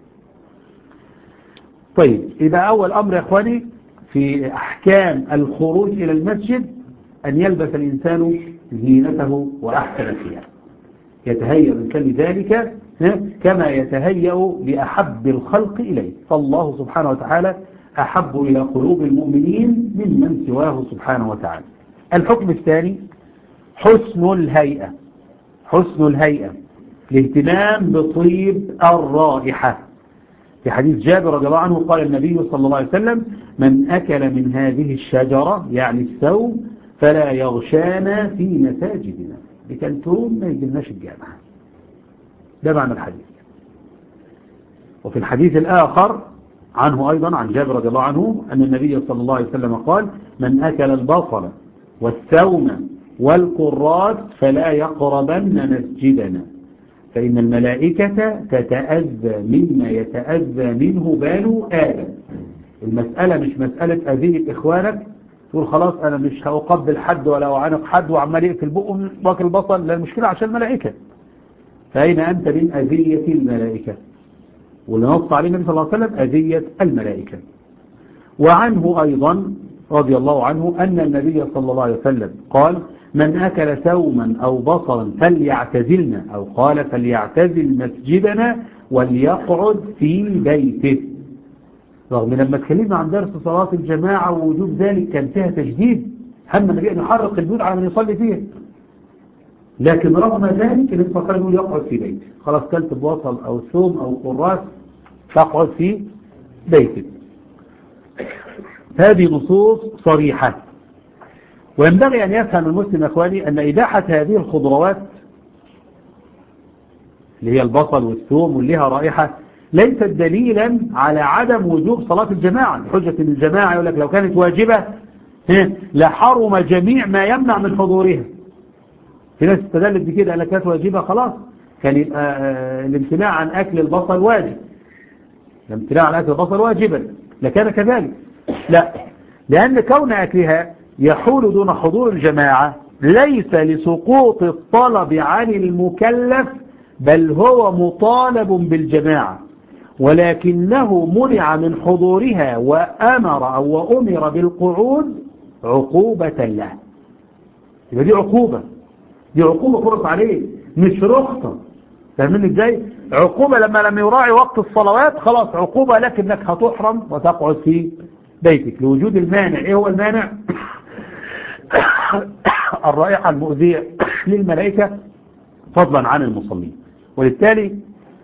طيب، يبقى أول أمر يا إخواني في أحكام الخروج إلى المسجد أن يلبس الإنسان زينته وأحسن ثيابه، يتهيأ الإنسان لذلك كما يتهيأ لأحب الخلق إليه. فالله سبحانه وتعالى أحب إلى قلوب المؤمنين ممن سواه سبحانه وتعالى. الحكم الثاني حسن الهيئة. حسن الهيئة، الاهتمام بطيب الرائحة. في حديث جابر رضي الله عنه قال النبي صلى الله عليه وسلم: من أكل من هذه الشجرة يعني الثوم فلا يغشانا في مساجدنا. بكنتون ما يجلناش الجامعة. ده معنى الحديث. وفي الحديث الآخر عنه أيضا عن جابر رضي الله عنه أن النبي صلى الله عليه وسلم قال: من أكل البصل والثوم والكراث فلا يقربن مسجدنا فإن الملائكة تتأذى مما يتأذى منه بنو آدم. المسألة مش مسألة أذية إخوانك تقول خلاص أنا مش هأقبل حد ولا أعنق حد وعمال يقفل بقه واكل البصل. لا، المشكلة عشان الملائكة. فأين أنت من أذية الملائكة؟ واللي نص عليه النبي صلى الله عليه وسلم أذية الملائكة. وعنه أيضا رضي الله عنه أن النبي صلى الله عليه وسلم قال: من أكل ثوما أو بصلا فليعتزلنا، أو قال فليعتزل مسجدنا وليقعد في بيته. رغم لما اتكلمنا عن درس صلاة الجماعة ووجود ذلك كان فيها تجديد، هم النبي أن يحرق البيوت على من يصلي فيها، لكن رغم ذلك النبي صلى الله عليه وسلم يقعد في بيته. خلاص كلت بوصل أو ثوم أو قراص تقعد في بيته. هذه نصوص صريحة. وينبغي أن يفهم المسلم أخواني أن إباحة هذه الخضروات اللي هي البصل والثوم واللي لها رائحة ليست دليلا على عدم وجوب صلاة الجماعة. حجة الجماعة يقول لك لو كانت واجبة لحرم جميع ما يمنع من حضورها. في ناس استدلت بكده قال لك كانت واجبة خلاص، كان يبقى الامتناع عن أكل البصل واجب، الامتناع عن أكل البصل واجبا لكان كذلك. لا، لأن كون أكلها يحول دون حضور الجماعة ليس لسقوط الطلب عن المكلف، بل هو مطالب بالجماعة، ولكنه منع من حضورها وأمر أو أمر بالقعود عقوبة له. يبقى دي عقوبة، دي عقوبة فرض عليه مش رخصة. فاهمين ازاي؟ عقوبة لما يراعي وقت الصلوات خلاص عقوبة، لكنك هتحرم وتقعد في بيتك لوجود المانع. ايه هو المانع؟ الرائحة المؤذية للملائكة فضلا عن المصلين. وبالتالي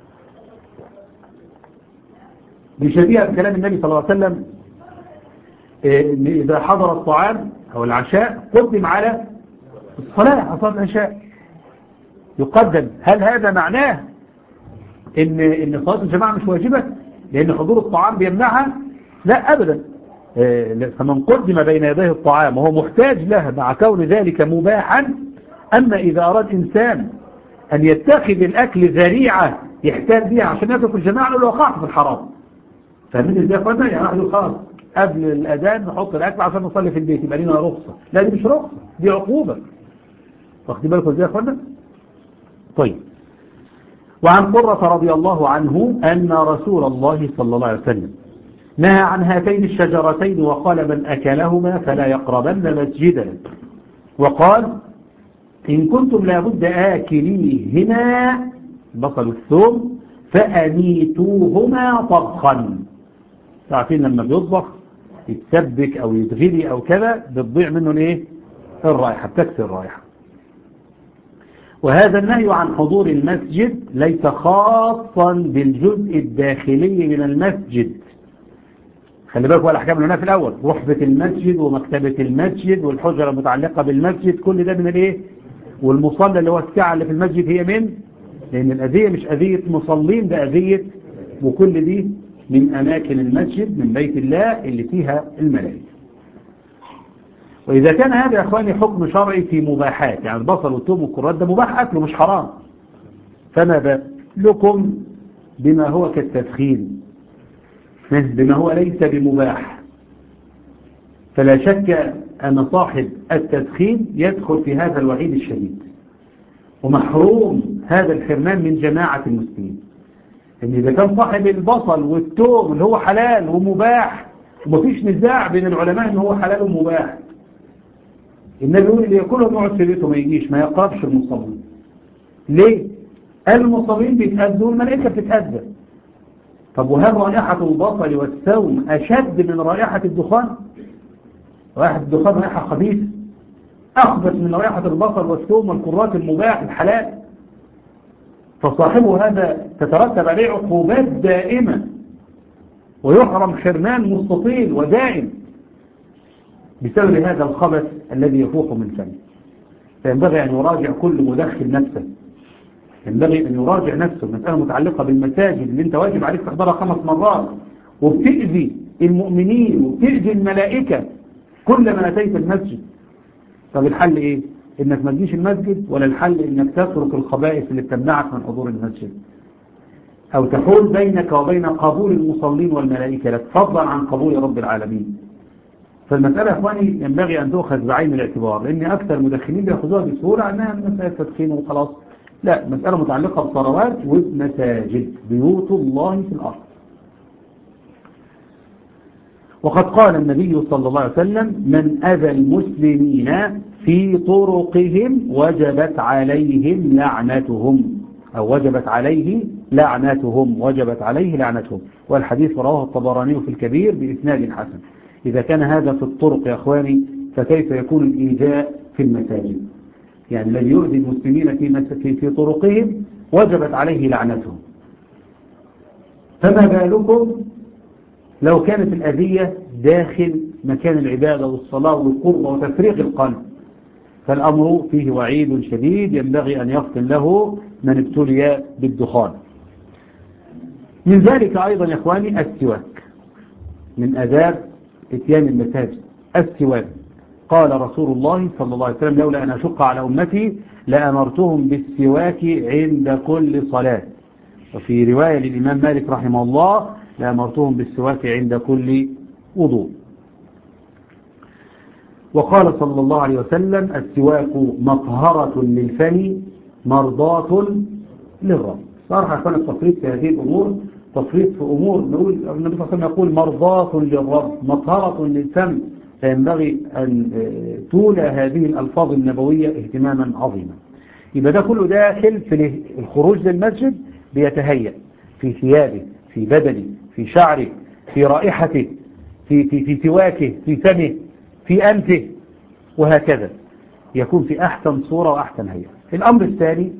بشبيهة بكلام النبي صلى الله عليه وسلم إن إذا حضر الطعام أو العشاء قدم على الصلاة، صلاة العشاء يقدم. هل هذا معناه إن صلاة الجماعة مش واجبة لأن حضور الطعام بيمنعها؟ لا أبدا. فمن قدم بين يديه الطعام وهو محتاج له مع كون ذلك مباحا. أما إذا أراد إنسان أن يتخذ الأكل ذريعة يحتاج بها عشان يأكل في الجماعة له وقعت في الحرام. فمن ازاي قلنا يعني واحد خلاص قبل الأذان نحط الأكل عشان نصلي في البيت يبقى لنا رخصة؟ لا، دي مش رخصة، دي عقوبة. واخدين بالكم ازاي قلنا؟ طيب. وعن قرة رضي الله عنه أن رسول الله صلى الله عليه وسلم نهى عن هاتين الشجرتين وقال من أكلهما فلا يقربن مسجدنا، وقال إن كنتم لابد آكليهما بصل الثوم فأميتوهما طبخا. تعرفين لما بيطبخ يتسبك أو يتغلي أو كذا بتضيع منه الايه؟ الرائحة، بتكسر الرائحة. وهذا النهي عن حضور المسجد ليس خاصا بالجزء الداخلي من المسجد. خلي بالك الأحكام اللي هنا في الأول، رحبة المسجد ومكتبة المسجد والحجرة المتعلقة بالمسجد كل ده من الايه؟ والمصلى اللي هو الساعة اللي في المسجد هي من؟ لأن الأذية مش أذية مصلين، ده أذية، وكل دي من أماكن المسجد من بيت الله اللي فيها الملائكة. وإذا كان هذا يا أخواني حكم شرعي في مباحات، يعني البصل والثوم والكرات ده مباح أكله مش حرام، فما بالكم بما هو كالتدخين، بما هو ليس بمباح. فلا شك أن صاحب التدخين يدخل في هذا الوعيد الشديد ومحروم هذا الحرمان من جماعة المسلمين. إن إذا كان صاحب البصل والثوم اللي هو حلال ومباح ومفيش نزاع بين العلماء إن هو حلال ومباح، النبي يقول اللي يأكلهم يقعد في بيته ما يجيش ما يقربش المصلين. ليه؟ المصلين بيتأذوا والملائكة بتتأذى. طب وهل رائحة البصل والثوم أشد من رائحة الدخان؟ رائحة الدخان رائحة خبيثة أخبث من رائحة البصل والثوم والكرات المباح الحلال. فصاحبه هذا تترتب عليه عقوبات دائمة ويحرم حرمان مستطيل ودائم بسبب هذا الخبث الذي يفوح من فمه. فينبغي أن يراجع كل مدخل نفسه، ينبغي أن يراجع نفسه. مسألة متعلقة بالمساجد اللي انت واجب عليك تحضرها 5 مرات وبتأذي المؤمنين وبتأذي الملائكة كلما أتيت المسجد. طب الحل ايه؟ انك ما تجيش المسجد، ولا الحل انك تترك الخبائث اللي بتمنعك من حضور المسجد او تحول بينك وبين قبول المصلين والملائكة لك فضلا عن قبول رب العالمين. فالمسألة يا اخواني ينبغي ان تؤخذ بعين الاعتبار، لان اكثر المدخنين بيأخذوها بسهولة انها مسألة تدخين وخلاص. لا، مسألة متعلقة بصلوات ومساجد بيوت الله في الارض. وقد قال النبي صلى الله عليه وسلم من أذى المسلمين في طرقهم وجبت عليهم لعنتهم، أو وجبت عليه لعنتهم، وجبت عليه لعنتهم. والحديث رواه الطبراني في الكبير بإسناد حسن. إذا كان هذا في الطرق يا أخواني فكيف يكون الإيذاء في المساجد؟ يعني الذي يؤذي المسلمين في طرقهم وجبت عليه لعنتهم، فما بالكم لو كانت الأذية داخل مكان العبادة والصلاة والقرب وتفريغ القلب؟ فالأمر فيه وعيد شديد ينبغي أن يفطن له من ابتلي بالدخان. من ذلك أيضا يا إخواني السواك، من أداب اتيان المساجد السواك. قال رسول الله صلى الله عليه وسلم لولا أن أشق على أمتي لأمرتهم بالسواك عند كل صلاة. وفي رواية للإمام مالك رحمه الله لأمرتهم بالسواك عند كل وضوء. وقال صلى الله عليه وسلم السواك مطهرة للفم مرضاة للرب. صراحة كان التفريط في هذه الأمور تفريط في أمور نقول النبي صلى الله عليه وسلم يقول مرضاة للرب مطهرة للفم، فينبغي أن تولى هذه الألفاظ النبوية اهتماما عظيما. يبقى ده كله داخل في الخروج للمسجد بيتهيأ في ثيابه، في بدنه، في شعره، في رائحته، في سواكه، في فمه، في أنفه، وهكذا يكون في أحسن صورة وأحسن هيئة. الأمر الثاني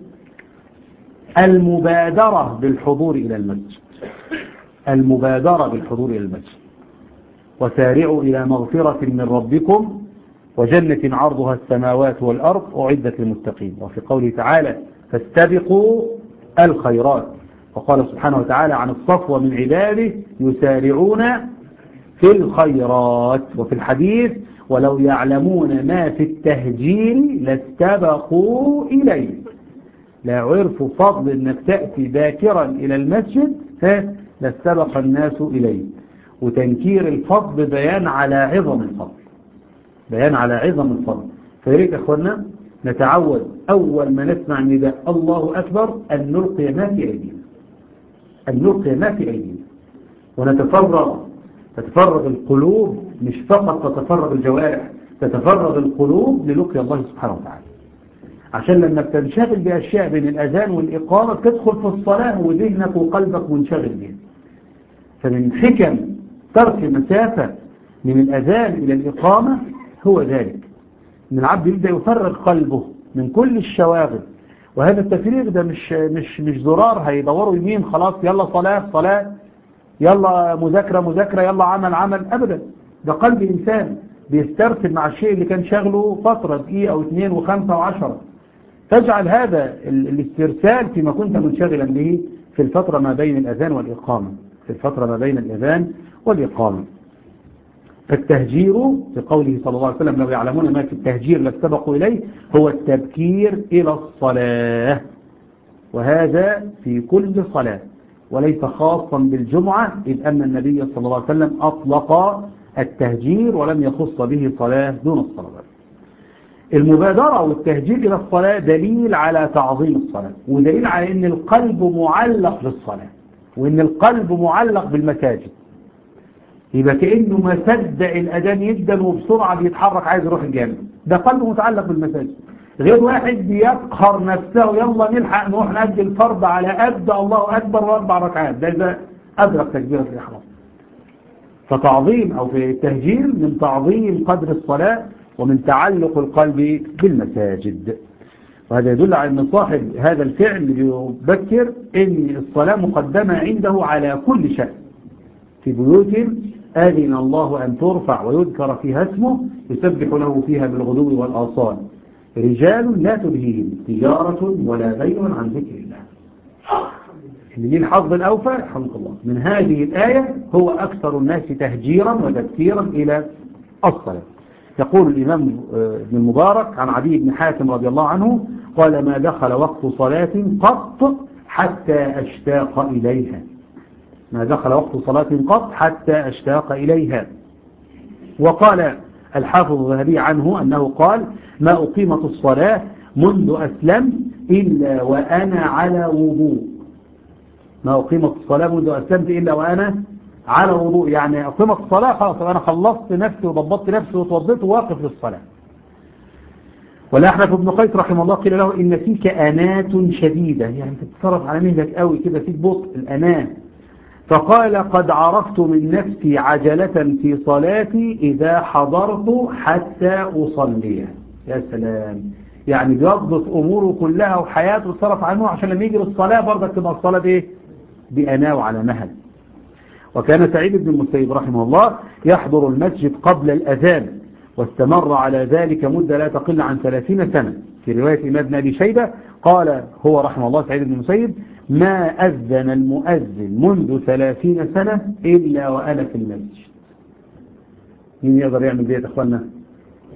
المبادرة بالحضور إلى المسجد. المبادرة بالحضور إلى المسجد. وسارعوا إلى مغفرة من ربكم وجنة عرضها السماوات والأرض أعدت للمتقين. وفي قوله تعالى فاستبقوا الخيرات. وقال سبحانه وتعالى عن الصفوة من عباده يسارعون في الخيرات. وفي الحديث ولو يعلمون ما في التهجير لاستبقوا إليه. لا عرفوا فضل أنك تأتي باكرا إلى المسجد لاستبق الناس إليه. وتنكير الفضل بيان على عظم الفضل، بيان على عظم الفضل. فيريد أخوانا نتعود أول ما نسمع نداء الله أكبر أن نلقي ما في أيدينا، أن نلقي ما في أيدينا تتفرغ القلوب، مش فقط تتفرغ الجوارح، تتفرغ القلوب للقي الله سبحانه وتعالى. عشان لما بتنشغل بأشياء بين الأذان والإقامة تدخل في الصلاة وذهنك وقلبك منشغل بها. فمن حكم ترك مسافة من الأذان إلى الإقامة هو ذلك، ان العبد يبدأ يفرغ قلبه من كل الشواغل. وهذا التفريغ ده مش زرار هيدوروا يمين خلاص يلا صلاة يلا مذاكرة يلا عمل أبدا. ده قلب إنسان بيسترسل مع الشيء اللي كان شغله فترة دقيقة أو 2 و5 و10. تجعل هذا الاسترسال فيما كنت منشغلا به في الفترة ما بين الأذان والإقامة، في الفترة ما بين الأذان والإقامة. فالتهجير في قوله صلى الله عليه وسلم لو يعلمون ما في التهجير لاستبقوا إليه هو التبكير إلى الصلاة. وهذا في كل صلاة وليس خاصا بالجمعة، إذ أن النبي صلى الله عليه وسلم أطلق التهجير ولم يخص به صلاة دون الصلوات. المبادرة والتهجير إلى الصلاة دليل على تعظيم الصلاة، ودليل على أن القلب معلق بالصلاة، وأن القلب معلق بالمساجد. يبقى كأنه ما صدق الأذان جدا وبسرعة بيتحرك عايز يروح الجامع، ده قلبه متعلق بالمساجد. غير واحد بيقهر نفسه يلا نلحق نروح نأدي الفرض على قد الله أكبر و4 ركعات، ده إذا أدرك تكبيرة الإحرام. فتعظيم أو في التهجير من تعظيم قدر الصلاة ومن تعلق القلب بالمساجد. وهذا يدل على أن صاحب هذا الفعل يبكر أن الصلاة مقدمة عنده على كل شيء. في بيوت آذن الله أن ترفع ويذكر فيها اسمه يسبح له فيها بالغدو والآصال رجال لا تلهيهم تجارة ولا بيع عن ذكر الله. اللي الحظ الأوفى رحمه الله من هذه الآية هو أكثر الناس تهجيرا وتذكيرا إلى الصلاة. يقول الإمام ابن المبارك عن عدي بن حاتم رضي الله عنه قال ما دخل وقت صلاة قط حتى أشتاق إليها. ما دخل وقت صلاة قط حتى أشتاق إليها. وقال الحافظ الذهبي عنه أنه قال ما أقيمت الصلاة منذ أسلم إلا وأنا على وضوء. ما أقيمت الصلاة منذ أسلمت إلا وأنا على وضوء، يعني أقيمت الصلاة خلاص أنا خلصت نفسي وضبطت نفسي وتوضيت وواقف للصلاة. والأحنف بن قيس رحمه الله قيل له إن فيك أنات شديدة، يعني تتصرف على مهلك قوي كده، فيك بطء الأنات. فقال قد عرفت من نفسي عجلة في صلاتي إذا حضرت حتى أصلي. يا سلام، يعني بيضبط أموره كلها وحياته تصرف عنه عشان لما يجي الصلاة برضك تبقى الصلاة دي بأناه وعلى مهل. وكان سعيد بن المسيب رحمه الله يحضر المسجد قبل الأذان واستمر على ذلك مدة لا تقل عن 30 سنة. في رواية إمام بن أبي شيبة قال هو رحمه الله سعيد بن المسيب ما أذن المؤذن منذ 30 سنة إلا وأنا في المسجد. مين يقدر يعمل ذلك يا أخوانا؟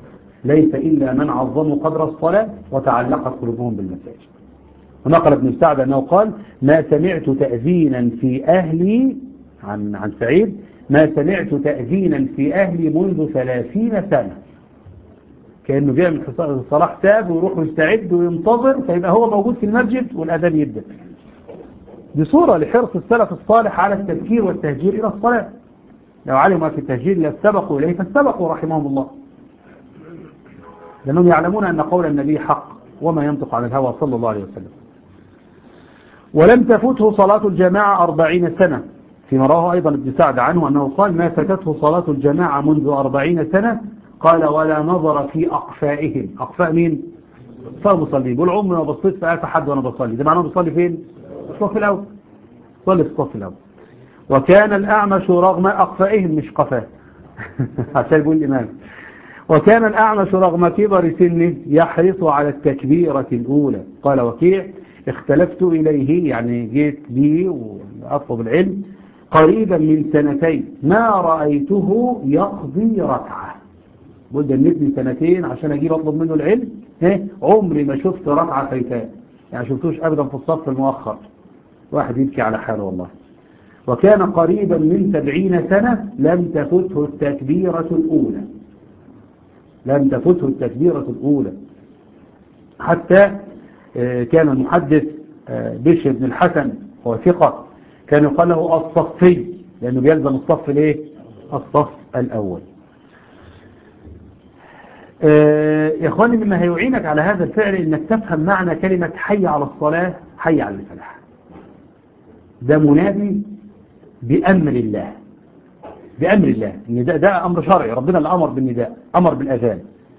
ليس إلا من عظموا قدر الصلاة وتعلقت قلوبهم بالمساجد. ونقل ابن سعد أنه قال: ما سمعت تأذينا في أهلي عن سعيد: ما سمعت تأذينا في أهلي منذ 30 سنة. كأنه بيعمل صلاة حساب ويروح يستعد وينتظر فيبقى هو موجود في المسجد والأذان يبدأ. دي صورة لحرص السلف الصالح على التذكير والتهجير إلى الصلاة. لو علموا في التهجير لاستبقوا إليه فاستبقوا رحمهم الله، لأنهم يعلمون أن قول النبي حق وما ينطق عن الهوى صلى الله عليه وسلم. ولم تفته صلاة الجماعة 40 سنة، فيما رواه أيضا ابن سعد عنه أنه قال: ما فاتته صلاة الجماعة منذ 40 سنة. قال: ولا نظر في أقفائهم. أقفاء مين؟ أقفاء المصلين. بقول عمري ما بصيت في آخر حد وأنا بصلي. ده معناه بصلي فين؟ الصف الأول. صلي في الصف الأول. وكان الأعمش رغم أقفائهم، مش قفاه عشان يقول الإمام. وكان الأعمش رغم كبر سنه يحرص على التكبيرة الأولى. قال وكيع: اختلفت إليه، يعني جيت لي وأطلب العلم قريبا من 2 ما رأيته يقضي ركعة. قلت جنتني 2 عشان أجيب أطلب منه العلم، عمري ما شفت ركعة فايتاه، يعني شفتوش أبدا في الصف المؤخر. واحد يبكي على حاله والله. وكان قريبا من 70 سنة لم تفته التكبيرة الأولى، لم تفته التكبيرة الأولى. حتى كان المحدث بشر بن الحسن هو ثقة، كان يقال له الصفي لأنه بيلزم الصف الايه؟ الصف الأول. يا إخواني، مما هيعينك على هذا الفعل إنك تفهم معنى كلمة حي على الصلاة حي على الفلاح. ده منادي بأمر الله، بأمر الله. النداء ده أمر شرعي، ربنا اللي أمر بالنداء، أمر بالأذان.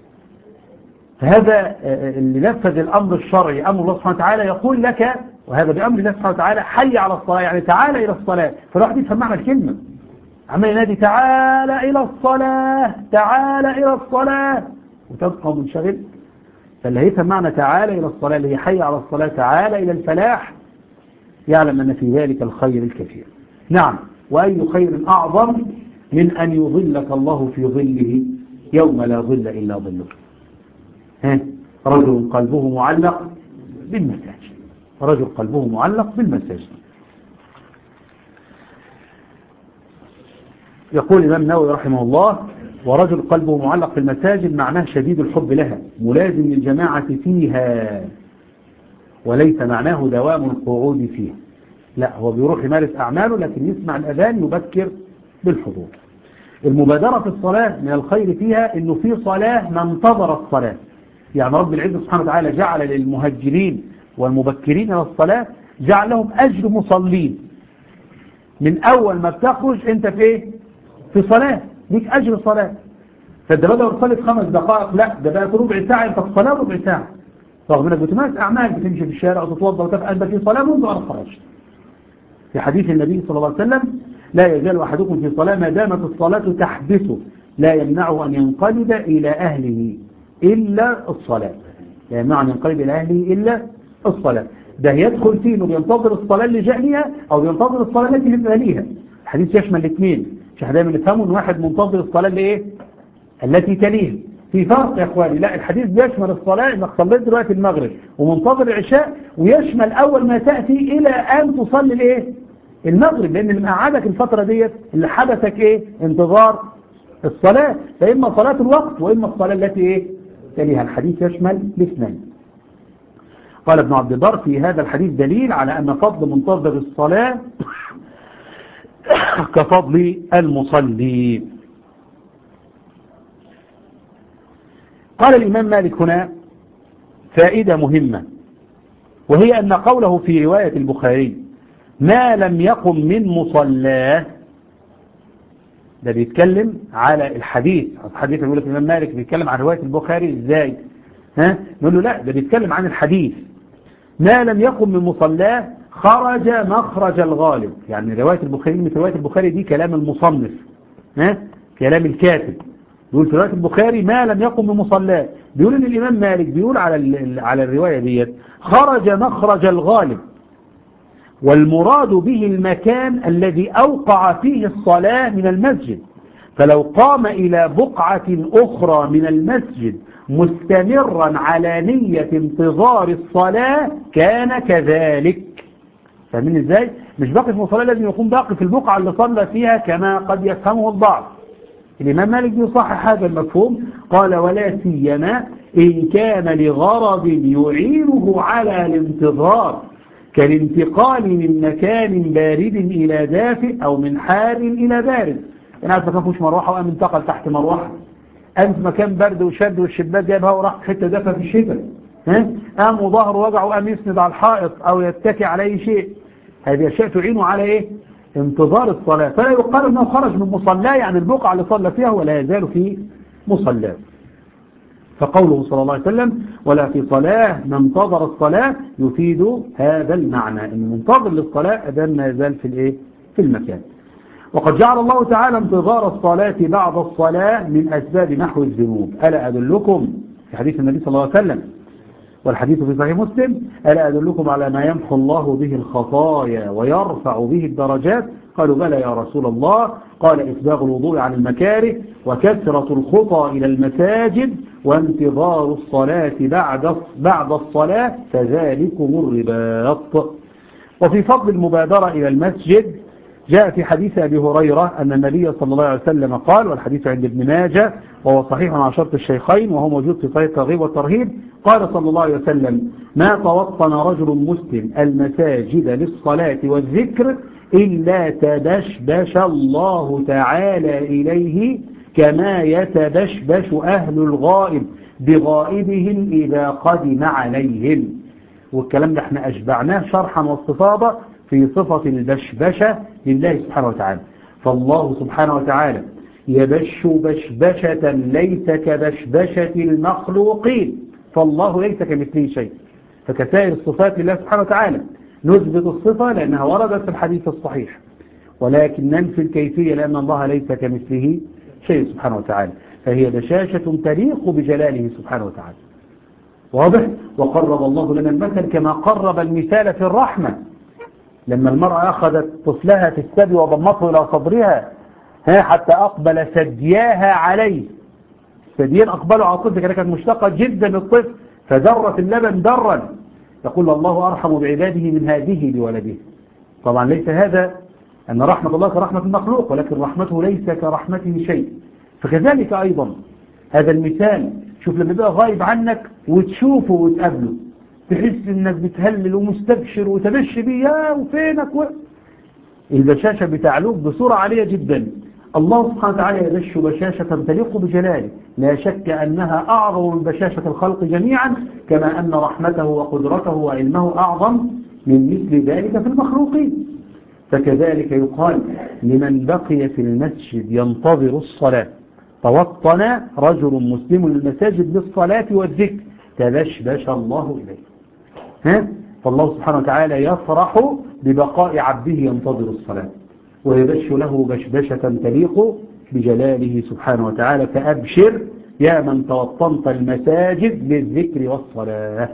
فهذا اللي نفذ الأمر الشرعي أمر الله سبحانه وتعالى يقول لك، وهذا بأمر الله سبحانه وتعالى، حي على الصلاة، يعني تعال إلى الصلاة. فالواحد يفهم معنى الكلمة، عمال ينادي تعال إلى الصلاة، تعال إلى الصلاة، وتبقى منشغل. فاللي هيفهم معنى تعال إلى الصلاة اللي هي حي على الصلاة، تعال إلى الفلاح، يعلم أن في ذلك الخير الكثير. نعم، وأي خير أعظم من أن يظلك الله في ظله يوم لا ظل إلا ظله. رجل قلبه معلق بالمساجد، رجل قلبه معلق بالمساجد. يقول الإمام النووي رحمه الله: ورجل قلبه معلق بالمساجد معناه شديد الحب لها، ملازم للجماعة فيها، وليس معناه دوام القعود فيها. لا، هو بيروح يمارس أعماله لكن يسمع الأذان يبكر بالحضور. المبادرة في الصلاة من الخير فيها إنه في صلاة من انتظر الصلاة. يعني رب العزة سبحانه وتعالى جعل للمهجرين والمبكرين إلى الصلاة جعل لهم أجر مصلين. من أول ما بتخرج أنت في إيه؟ في صلاة، ليك أجر صلاة. فأنت بدأ تصلي في 5 دقائق، لا ده بقى ربع ساعة، أنت في صلاة ربع ساعة، رغم أنك بتمارس أعمال، بتمشي في الشارع وتتوضأ وتفعل، أنت في صلاة منذ أن خرجت. في حديث النبي صلى الله عليه وسلم: لا يزال أحدكم في صلاة ما دامت الصلاة تحبسه، لا يمنعه أن ينقلب إلى أهله إلا الصلاة، لا يمنعه أن ينقلب إلى أهله إلا الصلاة. ده يدخل فيه إنه بينتظر الصلاة اللي جاء ليها أو بينتظر الصلاة التي جاء ليها. الحديث يشمل الاثنين، مش احنا دايما نفهمه إن واحد منتظر الصلاة اللي إيه؟ التي تليها. في فرق يا إخواني، لا، الحديث بيشمل الصلاة إنك صليت دلوقتي المغرب ومنتظر العشاء، ويشمل أول ما تأتي إلى أن تصلي الإيه؟ المغرب، لأن اللي مقعدك الفترة ديت اللي حدثك إيه؟ انتظار الصلاة، فإما صلاة الوقت وإما الصلاة التي إيه؟ تليها. الحديث يشمل الاثنين. قال ابن عبد البر: في هذا الحديث دليل على أن فضل منتظر الصلاة كفضل المصلي. قال الإمام مالك هنا فائدة مهمة، وهي أن قوله في رواية البخاري: ما لم يقم من مصلاه، ده بيتكلم على الحديث اللي يقول لك الإمام مالك بيتكلم عن رواية البخاري إزاي؟ نقول له لا، ده بيتكلم عن الحديث. ما لم يقم من مصلاه خرج مخرج الغالب، يعني رواية البخاري، مثل رواية البخاري دي كلام المصنف، كلام الكاتب. يقول في رواية البخاري ما لم يقم من مصلاه، بيقول ان الإمام مالك بيقول على الرواية ديت خرج مخرج الغالب، والمراد به المكان الذي أوقع فيه الصلاة من المسجد، فلو قام إلى بقعة أخرى من المسجد مستمرا على نية انتظار الصلاة كان كذلك. فاهمين ازاي؟ مش باقي في مصلى، لازم يكون باقي في البقعة اللي صلى فيها كما قد يفهمه البعض. الإمام مالك يصحح هذا المفهوم، قال ولا سيما إن كان لغرض يعينه على الانتظار كالانتقال من مكان بارد إلى دافئ أو من حار إلى بارد. أنا عارف ما كان فيش مروحة وقام انتقل تحت مروحة، قام في مكان برد وشد والشباك جابها وراح حتة دافئة في الشتاء، قام وظهره وجعه وقام يسند على الحائط أو يتكي على أي شيء. هذه أشياء تعينه على إيه؟ انتظار الصلاة. فلا يقال أنه خرج من مصلاه يعني البقعة اللي صلى فيها ولا يزال في مصلاه. فقوله صلى الله عليه وسلم ولا في صلاة من انتظر الصلاة يفيد هذا المعنى، أن منتظر للصلاة أدام ما يزال في الإيه؟ في المكان. وقد جعل الله تعالى انتظار الصلاة بعد الصلاة من أسباب محو الذنوب. ألا أدلكم في حديث النبي صلى الله عليه وسلم والحديث في صحيح مسلم ألا أدلكم على ما يمحو الله به الخطايا ويرفع به الدرجات؟ قالوا بلى يا رسول الله. قال إسباغ الوضوء عن المكاره وكثرة الخطى إلى المساجد وانتظار الصلاة بعد الصلاة فذلكم الرباط. وفي فضل المبادرة إلى المسجد جاء في حديث أبي هريرة أن النبي صلى الله عليه وسلم قال، والحديث عند ابن ماجه وهو صحيح على شرط الشيخين وهو موجود في صحيح الترغيب والترهيب، قال صلى الله عليه وسلم ما توطن رجل مسلم المساجد للصلاة والذكر إلا تبشبش الله تعالى إليه كما يتبشبش أهل الغائب بغائبهم إذا قدم عليهم. والكلام ده احنا أشبعناه شرحا واستفاضة في صفة البشبشة لله سبحانه وتعالى. فالله سبحانه وتعالى يبش بشبشة ليس كبشبشة المخلوقين، فالله ليس كمثله شيء. فكسائر الصفات لله سبحانه وتعالى نثبت الصفة لأنها وردت في الحديث الصحيح، ولكن ننفي الكيفية لأن الله ليس كمثله شيء سبحانه وتعالى، فهي بشاشة تليق بجلاله سبحانه وتعالى. واضح؟ وقرب الله لنا المثل كما قرب المثال في الرحمة، لما المرأة أخذت طفلها في الثدي وضمته إلى صدرها حتى أقبل ثدياها عليه، الثديين أقبلوا على الطفل كانت مشتاقة جدا للطفل فدرت اللبن درا، يقول الله أرحم بعباده من هذه بولده. طبعا ليس هذا أن رحمة الله كرحمة المخلوق، ولكن رحمته ليس كرحمته شيء. فكذلك أيضا هذا المثال، شوف لما يبقى غايب عنك وتشوفه وتقابله تحس انك بتهلل ومستبشر وتبش بيه وفينك البشاشة بتعلوك بصورة عالية جدا. الله سبحانه وتعالى يبش بشاشة تليق بجلاله، لا شك أنها أعظم من بشاشة الخلق جميعا، كما أن رحمته وقدرته وعلمه أعظم من مثل ذلك في المخلوقين. فكذلك يقال لمن بقي في المسجد ينتظر الصلاة توطن رجل مسلم للمساجد للصلاة والذكر تبشبش الله إليه. فالله سبحانه وتعالى يفرح ببقاء عبده ينتظر الصلاة ويبش له بشبشة تليق بجلاله سبحانه وتعالى. فأبشر يا من توطنت المساجد للذكر والصلاة.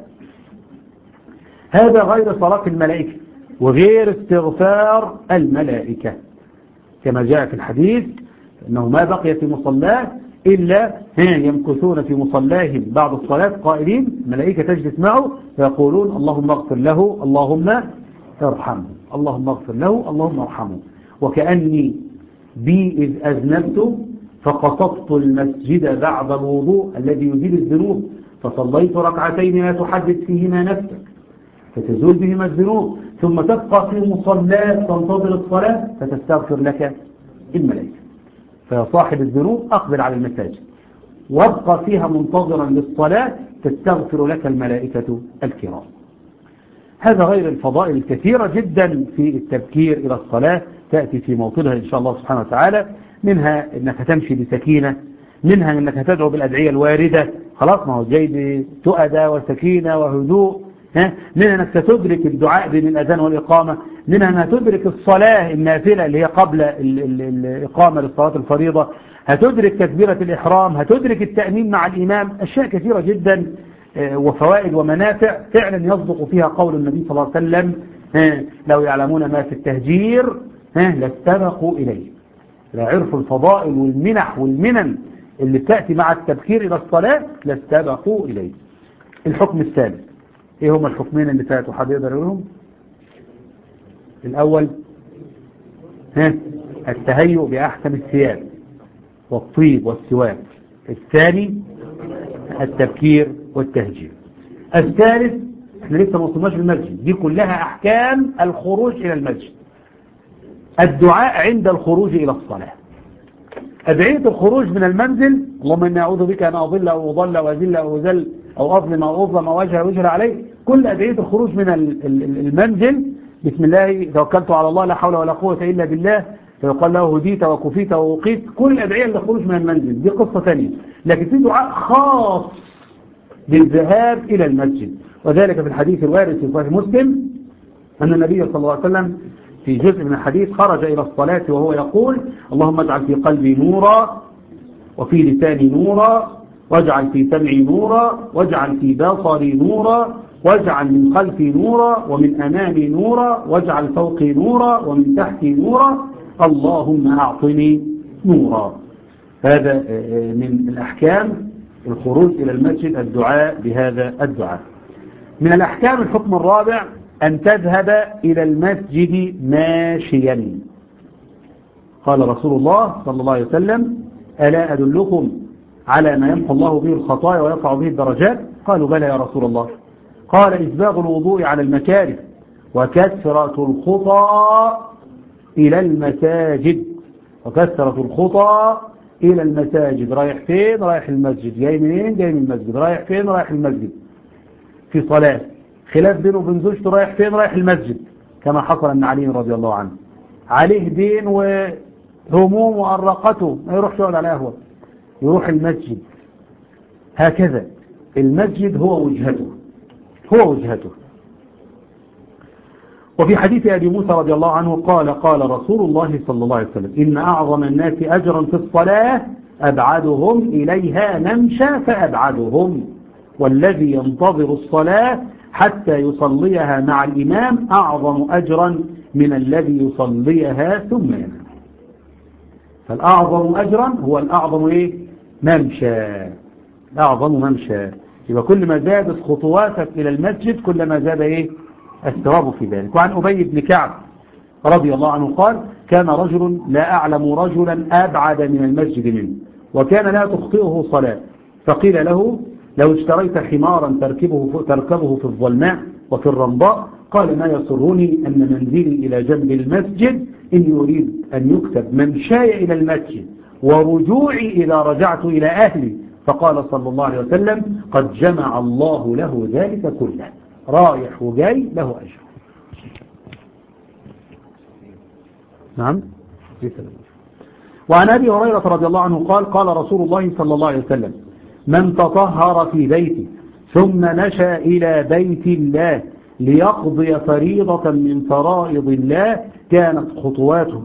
هذا غير صلاة الملائكة وغير استغفار الملائكة، كما جاء في الحديث أنه ما بقي في مصلاه إلا يمكثون في مصلاهم بعد الصلاة قائلين، ملائكة تجلس معه فيقولون اللهم اغفر له اللهم ارحمه، اللهم اغفر له اللهم ارحمه. وكأني بي إذ أذنبت فقصدت المسجد بعد الوضوء الذي يزيل الذنوب فصليت ركعتين لا تحدث فيهما نفسك فتزول بهما الذنوب، ثم تبقى في مصلاة تنتظر الصلاة فتستغفر لك الملائكة. فيا صاحب الذنوب أقبل على المساجد وابقى فيها منتظرا للصلاة تستغفر لك الملائكة الكرام. هذا غير الفضائل الكثيرة جدا في التبكير إلى الصلاة تأتي في موطنها إن شاء الله سبحانه وتعالى، منها أنك تمشي بسكينة، منها أنك تدعو بالأدعية الواردة، خلاص ما هو جاي بتؤدى وسكينة وهدوء، منها أنك ستدرك الدعاء بين الأذان والإقامة، منها أنها تدرك الصلاة النافلة اللي هي قبل الإقامة للصلاة الفريضة، هتدرك تكبيرة الإحرام، هتدرك التأمين مع الإمام، أشياء كثيرة جدا وفوائد ومنافع فعلا يصدق فيها قول النبي صلى الله عليه وسلم لو يعلمون ما في التهجير لاستبقوا إليه. لا عرفوا الفضائل والمنح والمنن اللي بتأتي مع التبكير إلى الصلاة لاستبقوا إليه. الحكم الثالث، إيه هما الحكمين اللي فاتوا؟ حد يقدر يقولهم؟ الأول التهيؤ بأحسن الثياب والطيب والسواك. الثاني التبكير والتهجير. الثالث احنا لسه ما وصلناش المسجد، دي كلها أحكام الخروج إلى المسجد. الدعاء عند الخروج إلى الصلاة، أدعية الخروج من المنزل، اللهم إني أعوذ بك أن أضل أو أضل أو أذل أو أذل أو أظلم أو أظلم أو أجهل عليه، كل أدعية الخروج من المنزل، بسم الله توكلت على الله لا حول ولا قوة إلا بالله، فيقال له هديت وكفيت ووقيت، كل الأدعية للخروج من المنزل، دي قصة ثانية. لكن في دعاء خاص بالذهاب إلى المسجد، وذلك في الحديث الوارد في صحيح مسلم أن النبي صلى الله عليه وسلم في جزء من الحديث خرج إلى الصلاة وهو يقول اللهم اجعل في قلبي نورا وفي لساني نورا واجعل في سمعي نورا واجعل في بصري نورا واجعل من خلفي نورا ومن أمامي نورا واجعل فوقي نورا ومن تحتي نورا اللهم أعطني نورا. هذا من الأحكام الخروج إلى المسجد، الدعاء بهذا الدعاء. من الأحكام الحكم الرابع أن تذهب إلى المسجد ماشيا. قال رسول الله صلى الله عليه وسلم ألا أدلكم على ما يمحو الله به الخطايا ويرفع به الدرجات؟ قالوا بلى يا رسول الله. قال إسباغ الوضوء على المكاره وكثرة الخطى إلى المساجد. وكثرة الخطى إلى المساجد، رايح فين؟ رايح المسجد. جاي منين؟ جاي من المسجد. رايح فين؟ رايح المسجد. في صلاة خلاف بينه وبين زوجته، رايح فين؟ رايح المسجد، كما حصل أن علي رضي الله عنه عليه دين وهموم وأرقته، ما يروحش يقعد على قهوة، يروح المسجد. هكذا المسجد هو وجهته، هو وجهته. وفي حديث أبي موسى رضي الله عنه قال رسول الله صلى الله عليه وسلم إن أعظم الناس أجرا في الصلاة أبعدهم إليها نمشى فأبعدهم، والذي ينتظر الصلاة حتى يصليها مع الإمام أعظم أجرا من الذي يصليها ثم ينام. فالأعظم أجرا هو الأعظم ممشى، الأعظم ممشى. يبقى كل ما زادت خطواتك إلى المسجد كل ما زاد الثواب في ذلك. وعن أبي بن كعب رضي الله عنه قال كان رجل لا أعلم رجلا أبعد من المسجد منه وكان لا تخطئه صلاة، فقيل له لو اشتريت حمارا تركبه في الظلماء وفي الرمضاء، قال ما يسرني أن منزلي إلى جنب المسجد إني أريد أن يكتب ممشاي إلى المسجد ورجوعي إذا رجعت إلى أهلي. فقال صلى الله عليه وسلم قد جمع الله له ذلك كله، رايح وجاي له أجر. نعم. وعن أبي هريرة رضي الله عنه قال رسول الله صلى الله عليه وسلم من تطهر في بيته ثم مشى إلى بيت الله ليقضي فريضة من فرائض الله كانت خطواته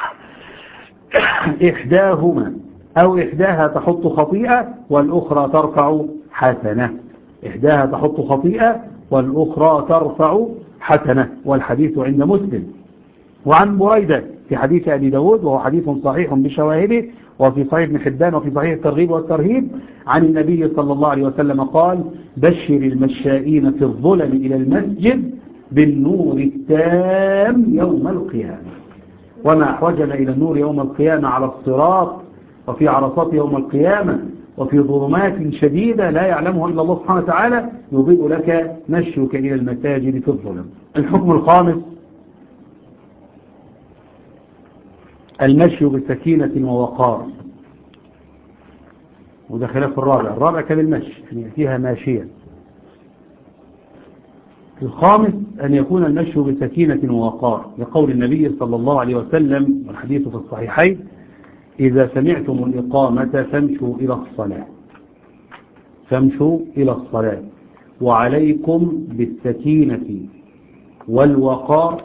إحداهما أو إحداها تحط خطيئة والأخرى ترفع حسنة. إحداها تحط خطيئة والأخرى ترفع حسنة، والحديث عند مسلم. وعن بريدة في حديث أبي داود وهو حديث صحيح بشواهده، وفي صحيح ابن حبان وفي صحيح الترغيب والترهيب عن النبي صلى الله عليه وسلم قال بشر المشائين في الظلم إلى المسجد بالنور التام يوم القيامة. وما أحوجنا إلى النور يوم القيامة على الصراط وفي عرصات يوم القيامة وفي ظلمات شديدة لا يعلمها إلا الله سبحانه وتعالى يضيء لك مشيك إلى المساجد في الظلم. الحكم الخامس المشي بسكينة ووقار، وده خلاف الرابع كان المشي أن يأتيها ماشيا. الخامس أن يكون المشي بسكينة ووقار لقول النبي صلى الله عليه وسلم والحديث في الصحيحين إذا سمعتم الإقامة فامشوا إلى الصلاة وعليكم بالسكينة والوقار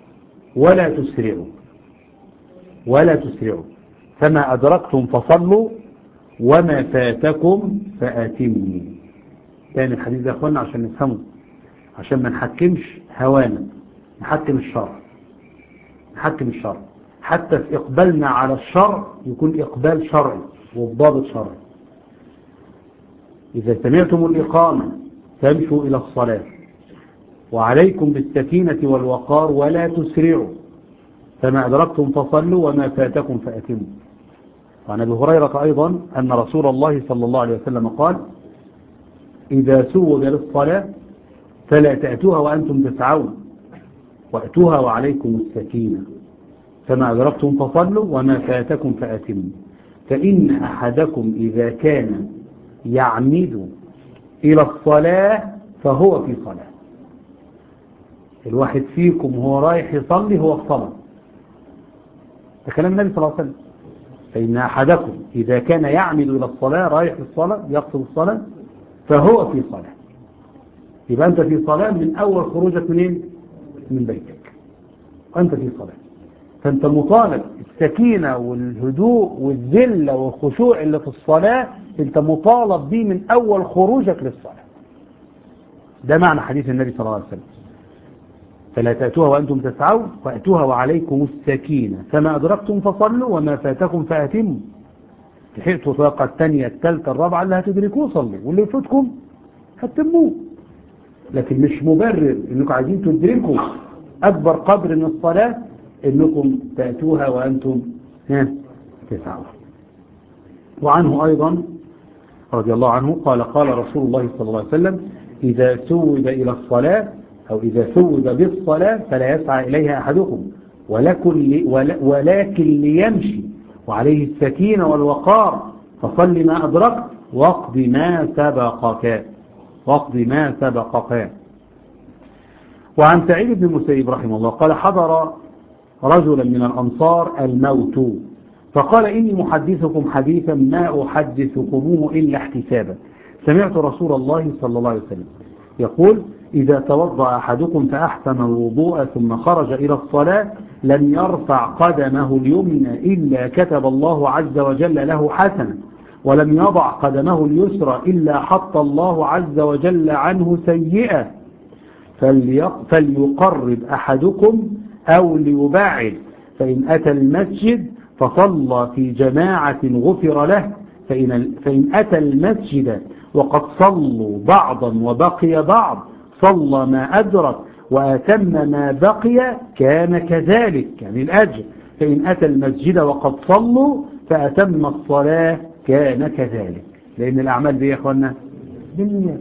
ولا تسرعوا فما أدركتم فصلوا وما فاتكم فآتموا. تاني الحديث ده أخوانا عشان نفهمه، عشان ما نحكمش هوانا، نحكم الشرع. حتى في إقبالنا على الشرع يكون إقبال شرعي وبضابط شرعي. إذا سمعتم الإقامة فامشوا إلى الصلاة وعليكم بالسكينة والوقار ولا تسرعوا، فما أدركتم فصلوا وما فاتكم فأتموا. وعن أبي هريرة أيضا أن رسول الله صلى الله عليه وسلم قال: إذا سوّد للصلاة فلا تأتوها وأنتم تسعون، وأتوها وعليكم السكينة، فما أدركتم فصلوا وما فاتكم فأتموا، فإن أحدكم إذا كان يعمد إلى الصلاة فهو في صلاة. الواحد فيكم هو رايح يصلي هو في صلاة. ده كلام النبي صلى الله عليه وسلم. فإن أحدكم إذا كان يعمد إلى الصلاة، رايح الصلاة يقصد الصلاة، فهو في صلاة. يبقى أنت في صلاة من أول خروجك منين؟ من بيتك وأنت في صلاة. فأنت مطالب السكينة والهدوء والذلة والخشوع اللي في الصلاة، أنت مطالب به من أول خروجك للصلاة. ده معنى حديث النبي صلى الله عليه وسلم: فلا تأتوها وأنتم تسعون وأتوها وعليكم السكينة، فما أدركتم فصلوا وما فاتكم فأتموا. لحقتوا الطاقة الثانية الثالثة الرابعة اللي هتدركوه صلوا، واللي يفوتكم هتتموه. لكن مش مبرر انكم عايزين تدركوا أكبر قدر من الصلاة انكم تأتوها وأنتم تسعون. وعنه أيضا رضي الله عنه قال: قال رسول الله صلى الله عليه وسلم: إذا سوّد إلى الصلاة أو إذا سوّد بالصلاة فلا يسعى إليها أحدكم ولكن ليمشي وعليه السكينة والوقار، فصل ما أدركت واقض ما سبقك. وعن سعيد بن المسيب رحمه الله قال: حضر رجلا من الأنصار الموت فقال: إني محدثكم حديثا ما أحدثكموه إلا احتسابا، سمعت رسول الله صلى الله عليه وسلم يقول: إذا توضأ أحدكم فأحسن الوضوء ثم خرج إلى الصلاة لم يرفع قدمه اليمنى إلا كتب الله عز وجل له حسنة، ولم يضع قدمه اليسرى إلا حط الله عز وجل عنه سيئة، فليقرب أحدكم أو ليبعد، فإن أتى المسجد فصلى في جماعة غفر له، فإن أتى المسجد وقد صلوا بعضا وبقي بعض صلى ما أدرك وأتم ما بقي كان كذلك، يعني الأجر. فإن أتى المسجد وقد صلوا فأتم الصلاة كان كذلك، لأن الأعمال دي يا أخوانا بالنيات.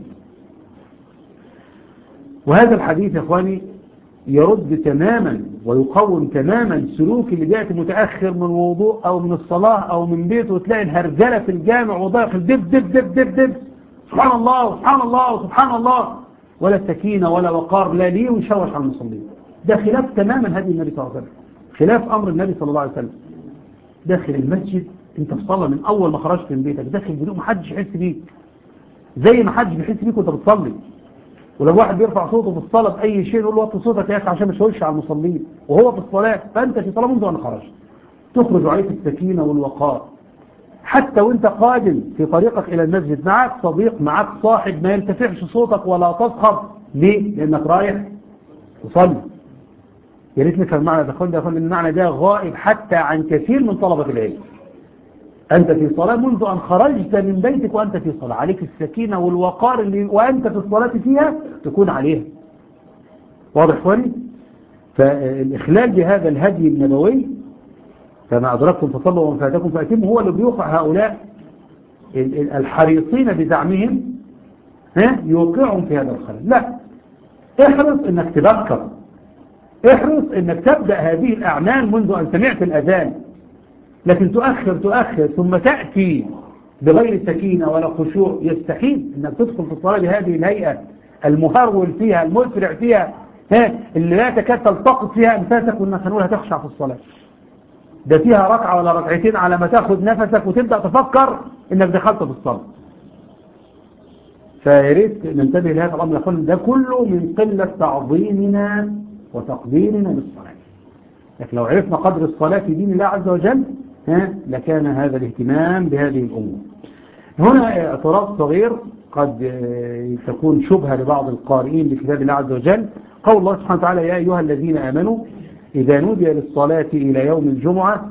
وهذا الحديث يا أخواني يرد تماما ويقوم تماما سلوك اللي جاءت متأخر من وضوء أو من الصلاة أو من بيته، وتلاقي الهرجلة في الجامع وداخل دب دب دب دب دب، سبحان الله سبحان الله سبحان الله، ولا سكينة ولا وقار لا ليه، ويشوش على المصلين. ده خلاف تماما هدي النبي صلى الله عليه وسلم، خلاف أمر النبي صلى الله عليه وسلم. داخل المسجد انت في صلاة من أول ما خرجت من بيتك، داخل بدون ما حدش يحس بيك، زي ما حدش بيحس بيك وانت بتصلي. ولو واحد بيرفع صوته في الصلاة بأي شيء يقول له وطي صوتك يا أخي عشان ما يشوش على المصلين وهو في الصلاة، فأنت في صلاة منذ أن خرجت تخرج عليك السكينة والوقار. حتى وانت قادم في طريقك إلى المسجد معك صديق معك صاحب ما يرتفعش صوتك ولا تصخب، ليه؟ لأنك رايح تصلي. يا ريت نفهم المعنى ده، المعنى ده غائب حتى عن كثير من طلبة العلم. أنت في صلاة منذ أن خرجت من بيتك وأنت في صلاة، عليك السكينة والوقار اللي وأنت في الصلاة فيها تكون عليها. واضح إخواني؟ فالإخلال بهذا الهدي النبوي فما أدركتم فصلوا وما فاتكم فأتموا هو اللي بيوقع هؤلاء الحريصين بزعمهم يوقعهم في هذا الخلل. لا، احرص انك تذكر، احرص انك تبدأ هذه الأعمال منذ أن سمعت الأذان، لكن تؤخر ثم تأتي بغير سكينة ولا خشوع. يستحيل انك تدخل في الصلاة بهذه الهيئة المهرول فيها المسرع فيها اللي لا تكاد تلتقط فيها أنفاسك، والناس هنقول هتخشع في الصلاة. ده فيها ركعة ولا ركعتين على ما تاخد نفسك وتبدأ تفكر انك دخلت في الصلاة. فياريت ننتبه لهذا الأمر، يقول ده كله من قلة تعظيمنا وتقديرنا للصلاة. لكن لو عرفنا قدر الصلاة في دين الله عز وجل لكان هذا الاهتمام بهذه الأمور. هنا اعتراض صغير قد تكون شبهة لبعض القارئين لكتاب الله عز وجل، قول الله سبحانه وتعالى: يا أيها الذين آمنوا إذا نودي للصلاة إلى يوم الجمعة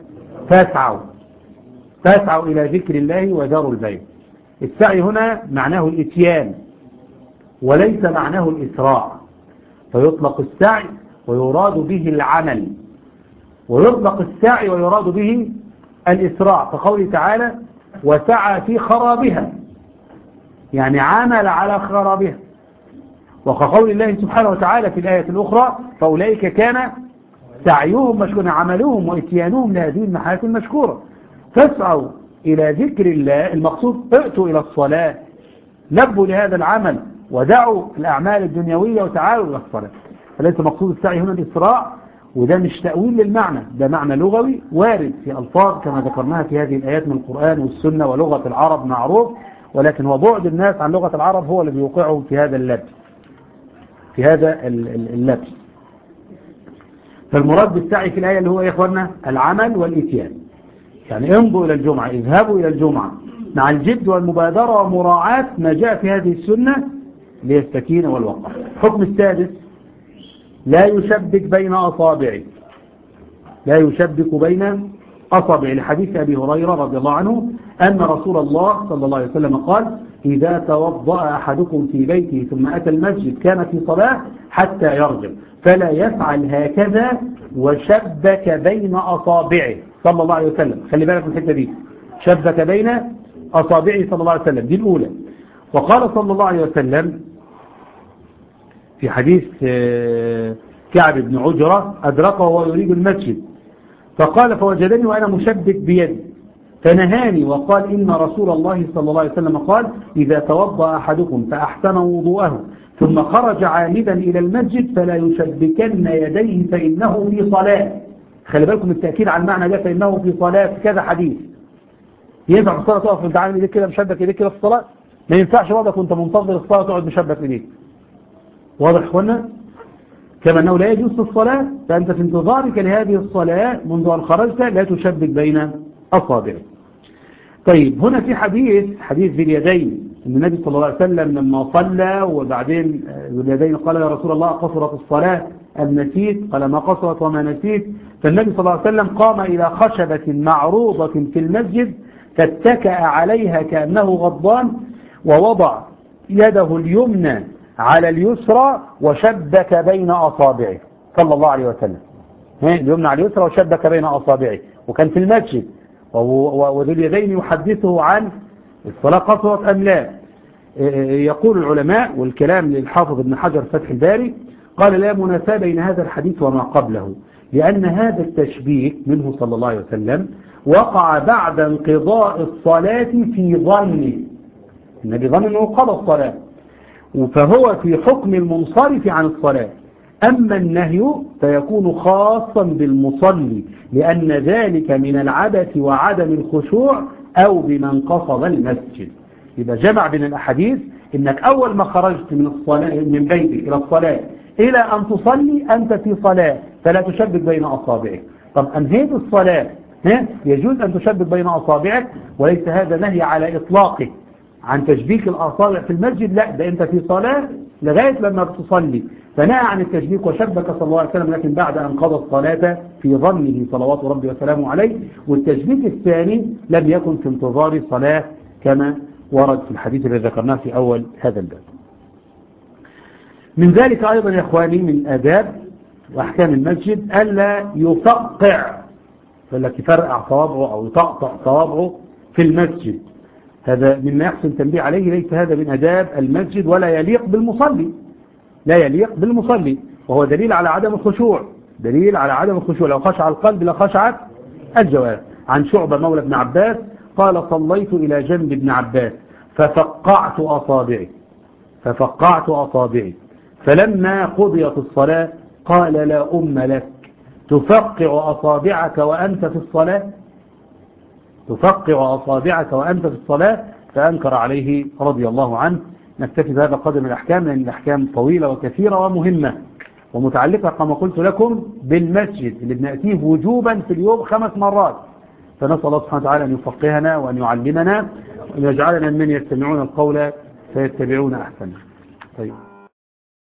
فاسعوا إلى ذكر الله وذروا البيع. السعي هنا معناه الإتيان وليس معناه الإسراع، فيطلق السعي ويراد به العمل، ويطلق السعي ويراد به الإسراع، فقوله تعالى وسعى في خرابها، يعني عمل على خرابها. وكقول الله سبحانه وتعالى في الآية الأخرى فأولئك كان سعيهم مشكورا، عملهم وإتيانهم لهذه المحاسن مشكورة. فاسعوا إلى ذكر الله، المقصود ائتوا إلى الصلاة، لبوا لهذا العمل ودعوا الأعمال الدنيوية وتعالوا إلى الصلاة. فليس مقصود السعي هنا الإسراع، وده مش تأويل للمعنى، ده معنى لغوي وارد في ألفاظ كما ذكرناها في هذه الآيات من القرآن والسنة، ولغة العرب معروف، ولكن هو بعد الناس عن لغة العرب هو اللي بيوقعهم في هذا اللبس، في هذا اللبس. فالمراد بالسعي في الآية اللي هو يا إخواننا العمل والإتيان، يعني امضوا إلى الجمعة، اذهبوا إلى الجمعة مع الجد والمبادرة ومراعاة ما جاء في هذه السنة للسكينة والوقار. الحكم السادس لا يشبك بين أصابعه، لا يشبك بين أصابعه، لحديث أبي هريرة رضي الله عنه أن رسول الله صلى الله عليه وسلم قال إذا توضأ أحدكم في بيته ثم أتى المسجد كان في صلاة حتى يرجع فلا يفعل هكذا وشبك بين أصابعه صلى الله عليه وسلم. خلي بالك من الحتة دي، شبك بين أصابعه صلى الله عليه وسلم، دي الأولى. وقال صلى الله عليه وسلم في حديث كعب بن عجرة أدركه وهو يريد المسجد فقال فوجدني وأنا مشبك بيدي فنهاني وقال إن رسول الله صلى الله عليه وسلم قال إذا توضأ أحدكم فأحسن وضوءه ثم خرج عامدا إلى المسجد فلا يشبكن يديه فإنه في صلاة. خلي بالكم التأكيد على المعنى ده، فإنه في صلاة في كذا حديث. ينفع في الصلاة تقف وانت عامل ايديك كده مشبك ايديك كده في الصلاة؟ ما ينفعش برضك وانت منتظر الصلاة تقعد مشبك ايديك. واضح يا اخوانا؟ كما أنه لا يجوز في الصلاة، فأنت في انتظارك لهذه الصلاة منذ أن خرجت لا تشبك بين أصابعك. طيب هنا في حديث ذي اليدين، أن النبي صلى الله عليه وسلم لما صلى وبعدين ذي اليدين قال يا رسول الله قصرت الصلاة أم نسيت؟ قال ما قصرت وما نسيت. فالنبي صلى الله عليه وسلم قام إلى خشبة معروضة في المسجد فاتكأ عليها كأنه غضبان ووضع يده اليمنى على اليسرى وشبك بين أصابعه صلى الله عليه وسلم. اليمنى على اليسرى وشبك بين أصابعه، وكان في المسجد وذو اليدين يحدثه عن الصلاة قصرت أم لا. يقول العلماء والكلام للحافظ ابن حجر فتح الباري قال لا منافاة بين هذا الحديث وما قبله، لأن هذا التشبيك منه صلى الله عليه وسلم وقع بعد انقضاء الصلاة في ظنه، النبي ظن أنه قضى الصلاة فهو في حكم المنصرف عن الصلاة. أما النهي فيكون خاصا بالمصلي لأن ذلك من العبث وعدم الخشوع أو بمن قصد المسجد. يبقى جمع بين الأحاديث إنك أول ما خرجت من الصلاة من بيتك إلى الصلاة إلى أن تصلي أنت في صلاة فلا تشبك بين أصابعك. طب أنهيت الصلاة يجوز أن تشبك بين أصابعك، وليس هذا نهي على إطلاقه عن تشبيك الأصابع في المسجد، لا ده أنت في صلاة لغاية لما بتصلي فنهى عن التشبيك وشبك صلى الله عليه وسلم، لكن بعد أن قضى الصلاة في ظنه صلوات ربي وسلامه عليه. والتشبيك الثاني لم يكن في انتظار الصلاة كما ورد في الحديث الذي ذكرناه في أول هذا الباب. من ذلك أيضا يا إخواني من آداب وأحكام المسجد ألا يفقع، فلك يفرقع صوابعه أو يطقطق صوابعه في المسجد، هذا مما يحسن التنبيه عليه، ليس هذا من آداب المسجد ولا يليق بالمصلي، لا يليق بالمصلي، وهو دليل على عدم الخشوع، دليل على عدم الخشوع. لو خشع القلب لخشعت الجوارح. عن شعبة مولى ابن عباس قال صليت إلى جنب ابن عباس ففقعت أصابعي فلما قضيت الصلاة قال لا أم لك تفقع أصابعك وأنت في الصلاة، تفقع أصابعك وأنت في الصلاة، فأنكر عليه رضي الله عنه. نكتفي بهذا القدر من الأحكام لأن الأحكام طويلة وكثيرة ومهمة ومتعلقة كما قلت لكم بالمسجد اللي بنأتيه وجوبا في اليوم 5 مرات. فنسأل الله سبحانه وتعالى أن يفقهنا وأن يعلمنا وأن يجعلنا من يستمعون القول فيتبعون أحسنه. طيب.